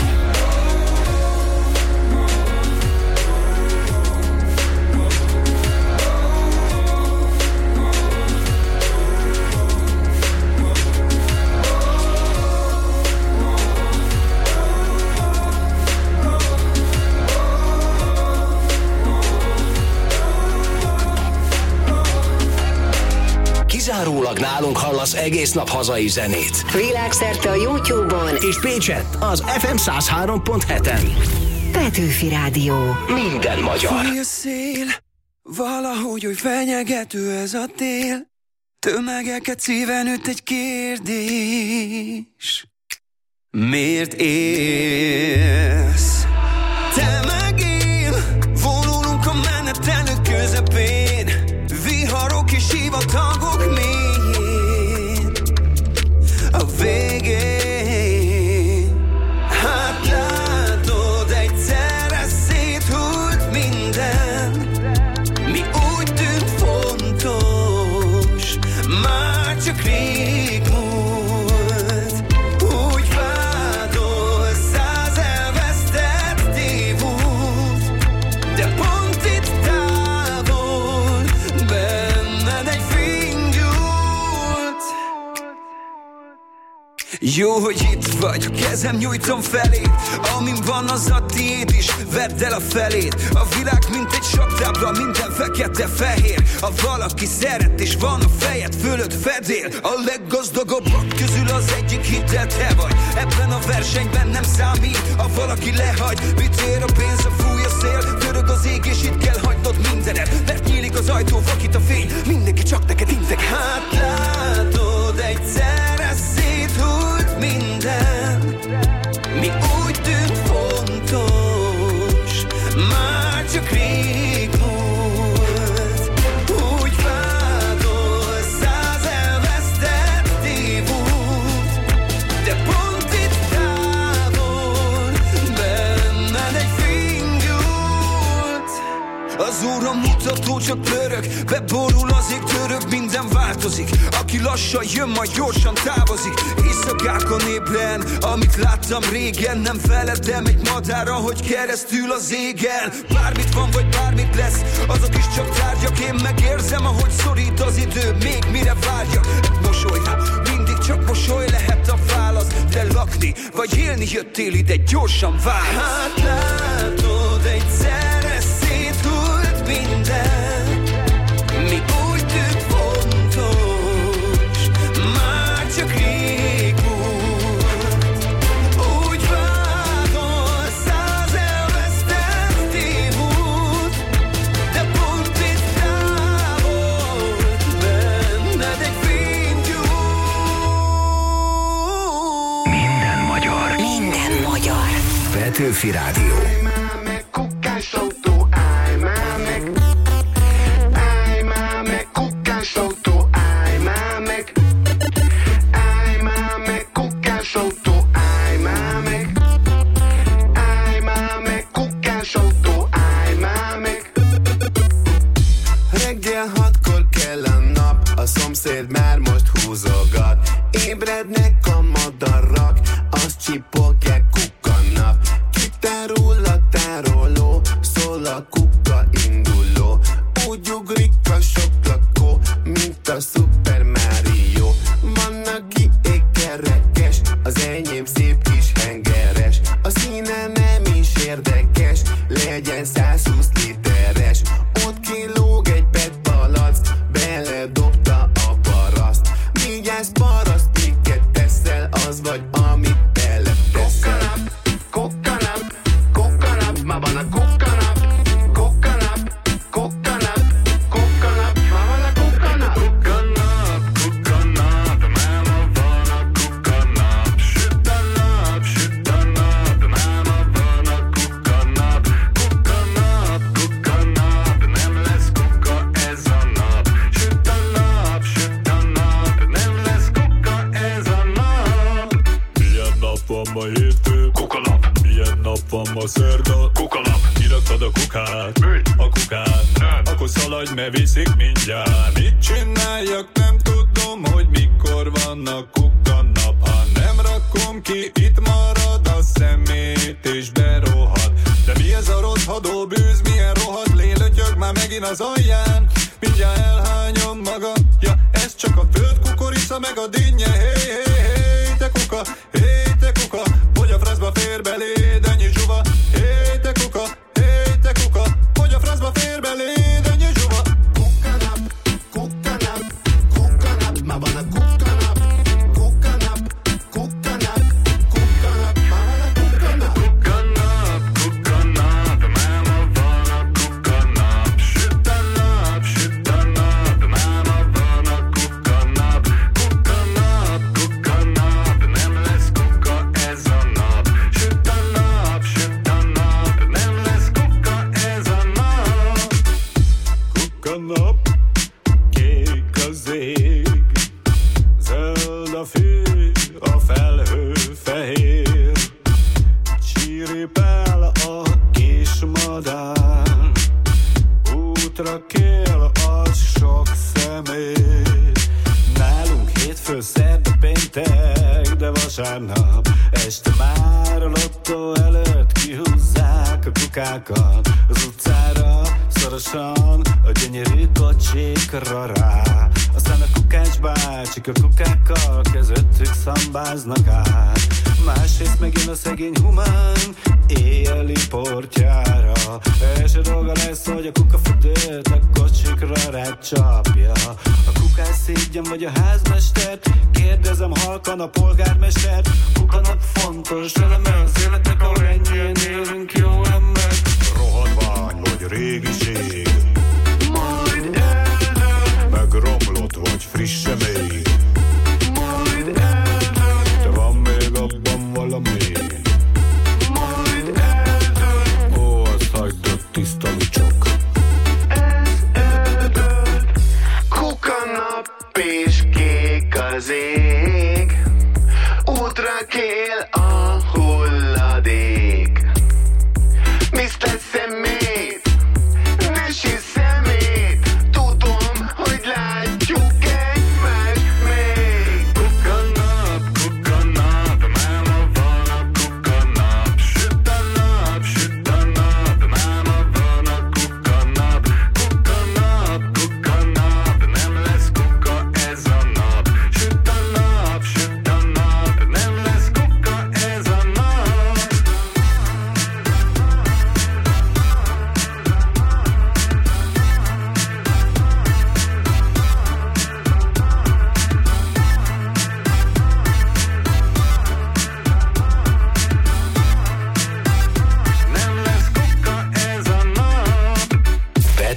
Kizárólag nálunk hallasz egész nap hazai zenét. Világszerte a YouTube-on és Pécsett az ef em száz három pont heten. Petőfi Rádió. Minden magyar. Fúj a szél, valahogy oly fenyegető ez a tél. Tömegeket szíven üt egy kérdés. Miért élsz? Te meg én, vonulunk a menetelő közepén. Viharok és sivatagok mélyén. A végén, hát látod, egyszerre széthult minden. Mi úgy tűnt fontos, már csak rég múlt. Úgy vádol száz elvesztett évút, de pont itt távol benned egy fény gyújt. Jó, hogy itt vagy, a kezem nyújtom felét. Amin van, az a tiéd is, vedd el a felét. A világ mint egy saktábla, minden fekete-fehér. Ha valaki szeret és van a fejed fölött fedél, a leggazdagabbak közül az egyik, hidd el, te vagy. Ebben a versenyben nem számít, ha valaki lehagy. Mit ér a pénz, ha fúj a szél, törög az ég és itt kell hagynod mindenet. Mert nyílik az ajtó, vakít a fény, mindenki csak neked integ. Hát látod, egyszerre széthult minden. Mi úgy tűnt fontos, már csak rég házató csak pörög, beborul az ég török, minden változik. Aki lassan jön, majd gyorsan távozik. Éjszakákon ébren, amit láttam régen. Nem feledem egy madár, ahogy keresztül az égen. Bármit van, vagy bármit lesz, azok is csak tárgyak. Én megérzem, ahogy szorít az idő, még mire várjak. Egy mosolyra, mindig csak mosoly lehet a válasz. De lakni, vagy élni jöttél ide, gyorsan válasz. Hát látod, egyszerre széthult minden, mi úgy tűnt fontos, már csak rég volt. Úgy vágol száz elvesztett évút, de pont itt távolt benned egy fénygyújt. Minden magyar. Minden magyar. Petőfi Rádió. Kukásautó, állj már meg. Állj már meg, kukásautó, állj már meg. Állj már meg, kukásautó, állj már meg. Állj már meg, kukásautó, állj már meg. Reggel hatkor kell a nap, a szomszéd már most húzogat. Ébrednek a madarak, azt csipogják kukanap. Kitárul a tároló, szól a kuka induló. Úgy ugrik a sok lakó, mint a Super Mario. Van, aki ékerekes, az enyém szép kis hengeres. A színe nem is érdekes, legyen százhúsz literes. Ott kilóg egy petpalack, beledobta a paraszt. Vigyázz paraszt, miket teszel, az vagy amit beleteszel. Coconut, coconut, ma van a coconut, coconut, coconut, coconut, ma van a coconut. Coconut, coconut, máma van a coconut. Süt a nap, süt a nap, máma van a coconut. Coconut, coconut, nem lesz kuka ez a nap. Süt a nap, süt a nap, nem lesz kuka ez a nap. Milyen nap van ma hétfő? Kukalap. Milyen nap van ma szerda? Kukalap. Kiraktad a kukát? Mi? A kukát? Nem. Akkor szaladj, mert viszik mindjárt. Mit csináljak? Nem tudom, hogy mikor van a kukanap. Ha nem rakom ki, itt marad a szemét és berohad. De mi ez a rothadó bűz? Milyen rohadt lélötyög már megint az alján? Mindjárt elhányom magam. Ja, ez csak a földkukorica meg a dinnye. Hey, hey, hey, te kuka, hey, te kuka, hogy a francba fér beléd ennyi zsuva. Hey, te kuka, hey, te kuka, hogy a francba fér beléd ennyi zsuva. Kukanap, kukanap, kukanap, ma van a kukanap. Kukanap, kukanap, kukanap, ma van a kukanap. Kukanap, kukanap, máma van a kukanap. Süt a nap, süt a nap, máma van a kukanap. Kukanap, kukanap, nem lesz kuka ez a nap. Süt a nap, süt a nap, nem lesz kuka ez a nap. Kukanap, kék az ég, zöld a fű, a felhő fehér. Csiripál a kis madár, útra kél az sok személy. Nálunk hétfő, szerda, péntek, de vasárnap este már a lottó előtt kihúzzák a kukákat az utcára, szorosan a gyönyörű kocsikra rá. Aztán a kukács bácsik a kukákkal közöttük szambáznak át. Másrészt megint a szegény humán éjjeli portjára. Első dolga lesz, hogy a kukafürdőt a kocsikra rácsapja. A kukás szégyen vagy a házmestert, kérdezem halkan a polgármestert. Kukanap fontos eleme az életnek, ahol ennyien élünk, jó ember. Rohadvány vagy régiség, majd eldől, megromlott vagy frisse még, majd eldől, de van még abban valami, majd eldől. Ó, azt hagyd ott tiszta lucsok. Ez eldől. Kukanap és kék az ég, útra kél a hulladék. Miszter szemét, nesi szemét.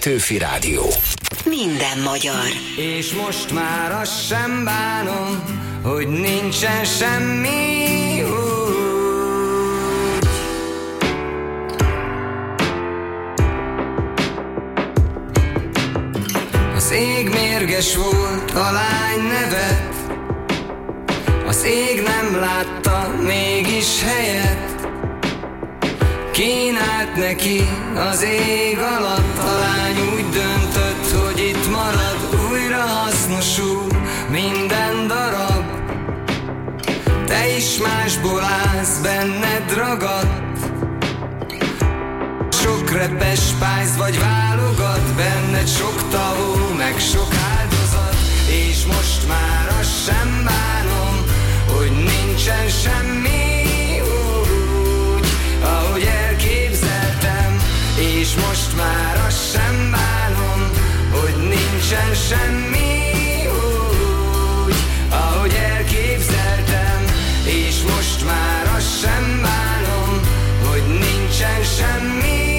Petőfi Rádió. Minden magyar. És most már azt sem bánom, hogy nincsen semmi úgy. Az ég mérges volt, a lány nevet, az ég nem látta mégis helyet. Kínált neki az ég alatt, a lány úgy döntött, hogy itt marad. Újra hasznosul minden darab, te is másból állsz, benned ragadt. Sok repes pályz vagy válogat, benned sok tahó, meg sok áldozat. És most már azt sem bánom, hogy nincsen semmi úgy, ahogy elképzeltem. És most már azt sem bánom, hogy nincsen semmi úgy, ahogy elképzeltem. És most már azt sem bánom, hogy nincsen semmi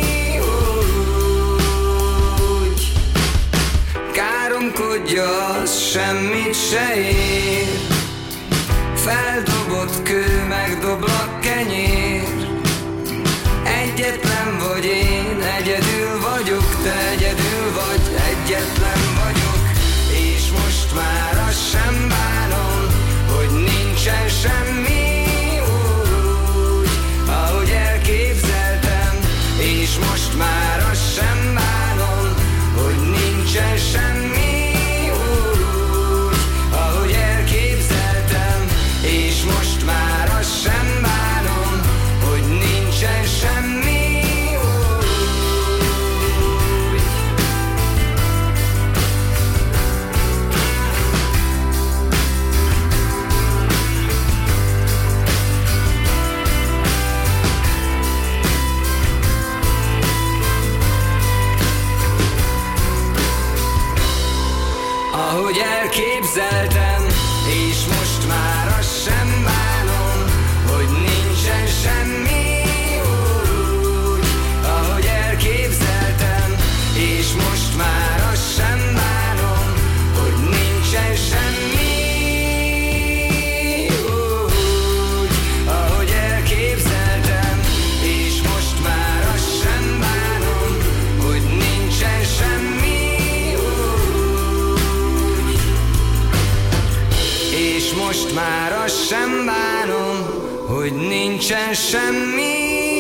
úgy. Káromkodja, az semmit se ér, feldobott kő, megdoblak kenyér. Egyetlen vagy én, egyedül vagyok, te egyedül vagy, egyetlen vagyok. És most már azt sem bánom, hogy nincsen semmi úgy, ahogy elképzeltem. És most már azt sem bánom, hogy nincsen semmi úgy, ahogy elképzeltem. És most már azt sem bánom, hogy nincsen semmi úgy. Ahogy elképzeltem, és most már azt sem bánom, hogy nincsen semmi úgy, ahogy elképzeltem. És most már azt sem bánom, hogy nincsen semmi úgy, ahogy elképzeltem. És most már azt sem bánom, hogy nincsen semmi úgy. És most már azt sem bánom, hogy nincsen semmi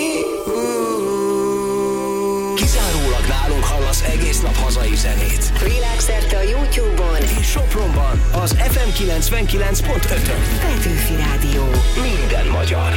úgy. Kizárólag nálunk hallasz egész nap hazai zenét. Világszerte a YouTube-on és Sopronban az ef em kilencvenkilenc pont ötön. Petőfi Rádió. Minden magyar.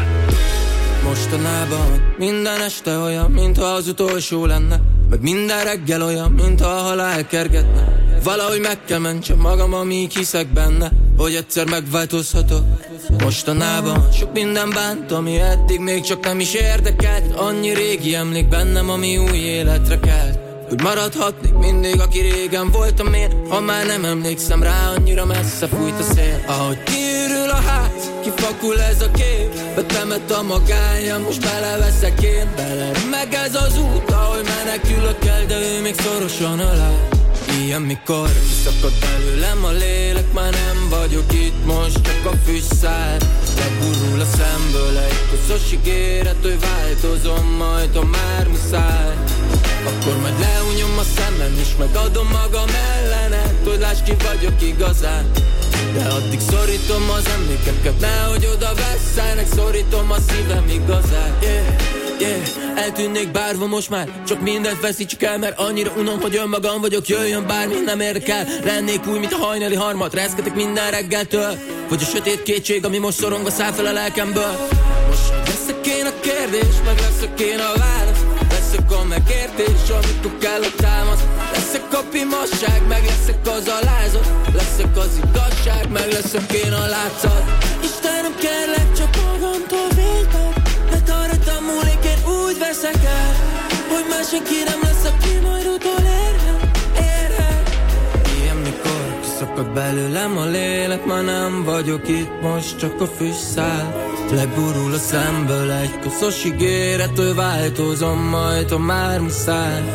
Mostanában minden este olyan, mintha az utolsó lenne, meg minden reggel olyan, mintha a halál kergetne. Valahogy meg kell mentsem magam, amíg hiszek benne, hogy egyszer megváltozhatok. Mostanában sok minden bánt, ami eddig még csak nem is érdekelt. Annyi régi emlék bennem, ami új életre kelt. Hogy maradhatnék mindig, aki régen voltam én, ha már nem emlékszem rá, annyira messze fújt a szél. Ahogy kiürül a ház, kifakul ez a kép, betemet a magája, most beleveszek én bele. Meg ez az út, ahol menekülök el, de ő még szorosan ölel. Ilyen mikor kiszakad belőlem a lélek, már nem vagyok itt, most csak a fűszál. Legurul a szemből egy koszos ígéret, hogy változom majd, ha már muszáj. Akkor majd leúnyom a szemem és megadom magam ellenet, hogy láss ki vagyok igazán. De addig szorítom az emlékeket, nehogy oda vesszenek, szorítom a szívem igazán. Yeah, yeah, eltűnnék bárva most már, csak mindent veszítsük el, mert annyira unom, hogy önmagam vagyok, jöjjön bármi, nem érdekel. Lennék új, mint a hajnali harmat, reszketek minden reggeltől, vagy a sötét kétség, ami most szorongva száll fel a lelkemből. Most leszek én a kérdés, meg leszek én a válasz, leszek a megértés, amikor kell a támasz. Leszek a pimasság, meg leszek az alázat, leszek az igazság, meg leszek én a látszat. Istenem, kérlek, csak magamtól védd meg, mert ha rajtam múlik, én úgy veszek el, hogy már senki nem lesz, aki majd utolérhet, érhet. Ilyen mikor kiszakad belőlem a lélek, már nem vagyok itt, most csak a fűszál. Legurul a szemből egy koszos ígéret, hogy változom majd, ha már muszáj.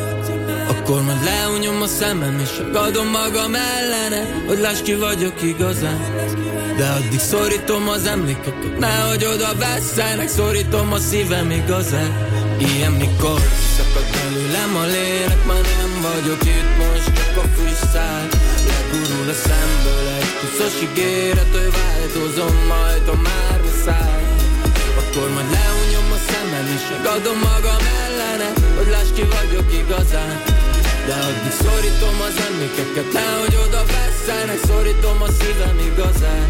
Akkor majd leúnyom a szemem és ragadom magam ellene, hogy láss ki vagyok igazán. De addig szorítom az emlékeket, nehogy oda vesszenek, szorítom a szívem igazán. Ilyen mikor szakad belőlem a lélek, már nem vagyok itt, most csak a füst száll. Legurul a szemből egy tuszos ígéret, hogy változom majd, ha már beszáll. Akkor majd leúnyom a szemem és ragadom magam ellene, hogy láss ki vagyok igazán. De addig szorítom az emlékeket, nehogy oda vesszenek, szorítom a szívem igazán.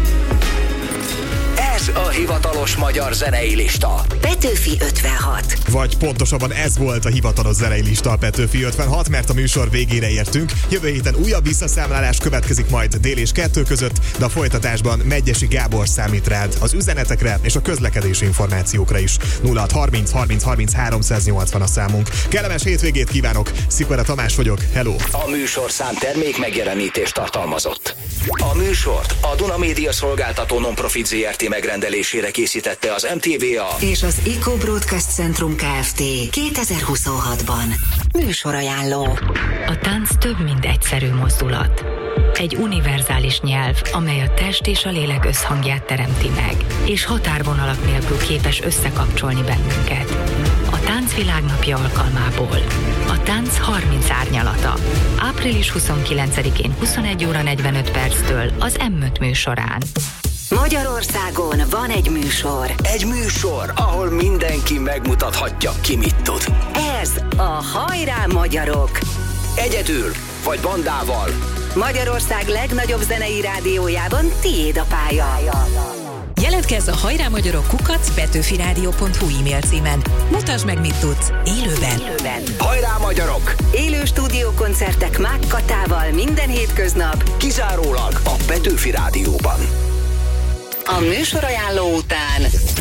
Ez a hivatalos magyar zenei lista. Petőfi ötvenhat. Vagy pontosabban ez volt a hivatalos zenei lista, a Petőfi ötvenhat, mert a műsor végére értünk. Jövő héten újabb visszaszámlálás következik majd dél és kettő között, de a folytatásban Medgyessy Gábor számít rád az üzenetekre és a közlekedési információkra is. nulla hat harminc harminc harminc háromszáznyolcvan a számunk. Kellemes hétvégét kívánok, Szikora Tamás vagyok, hello! A műsorszám termék megjelenítést tartalmazott. A műsort a Duna Média Szolgáltató Non-Profit zé er té megrendelésére készítette az em té vé á és az Eco Broadcast Centrum Kft. kétezer-huszonhatban. Műsorajánló. A tánc több, mint egyszerű mozdulat. Egy univerzális nyelv, amely a test és a lélek összhangját teremti meg, és határvonalak nélkül képes összekapcsolni bennünket. A Tánc Világnapja alkalmából. A tánc harminc árnyalata. április huszonkilencedikén huszonegy óra negyvenöt perctől az em öt műsorán. Magyarországon van egy műsor. Egy műsor, ahol mindenki megmutathatja, ki mit tud. Ez a Hajrá Magyarok. Egyedül vagy bandával. Magyarország legnagyobb zenei rádiójában tiéd a pálya. Jelentkezz a Hajrá Magyarok kukac petőfiradio pont hu e-mail címen. Mutasd meg, mit tudsz. Élőben. Élőben. Hajrá Magyarok! Élő stúdiókoncertek Mák Katával minden hétköznap. Kizárólag a Petőfi Rádióban. A műsorajánló után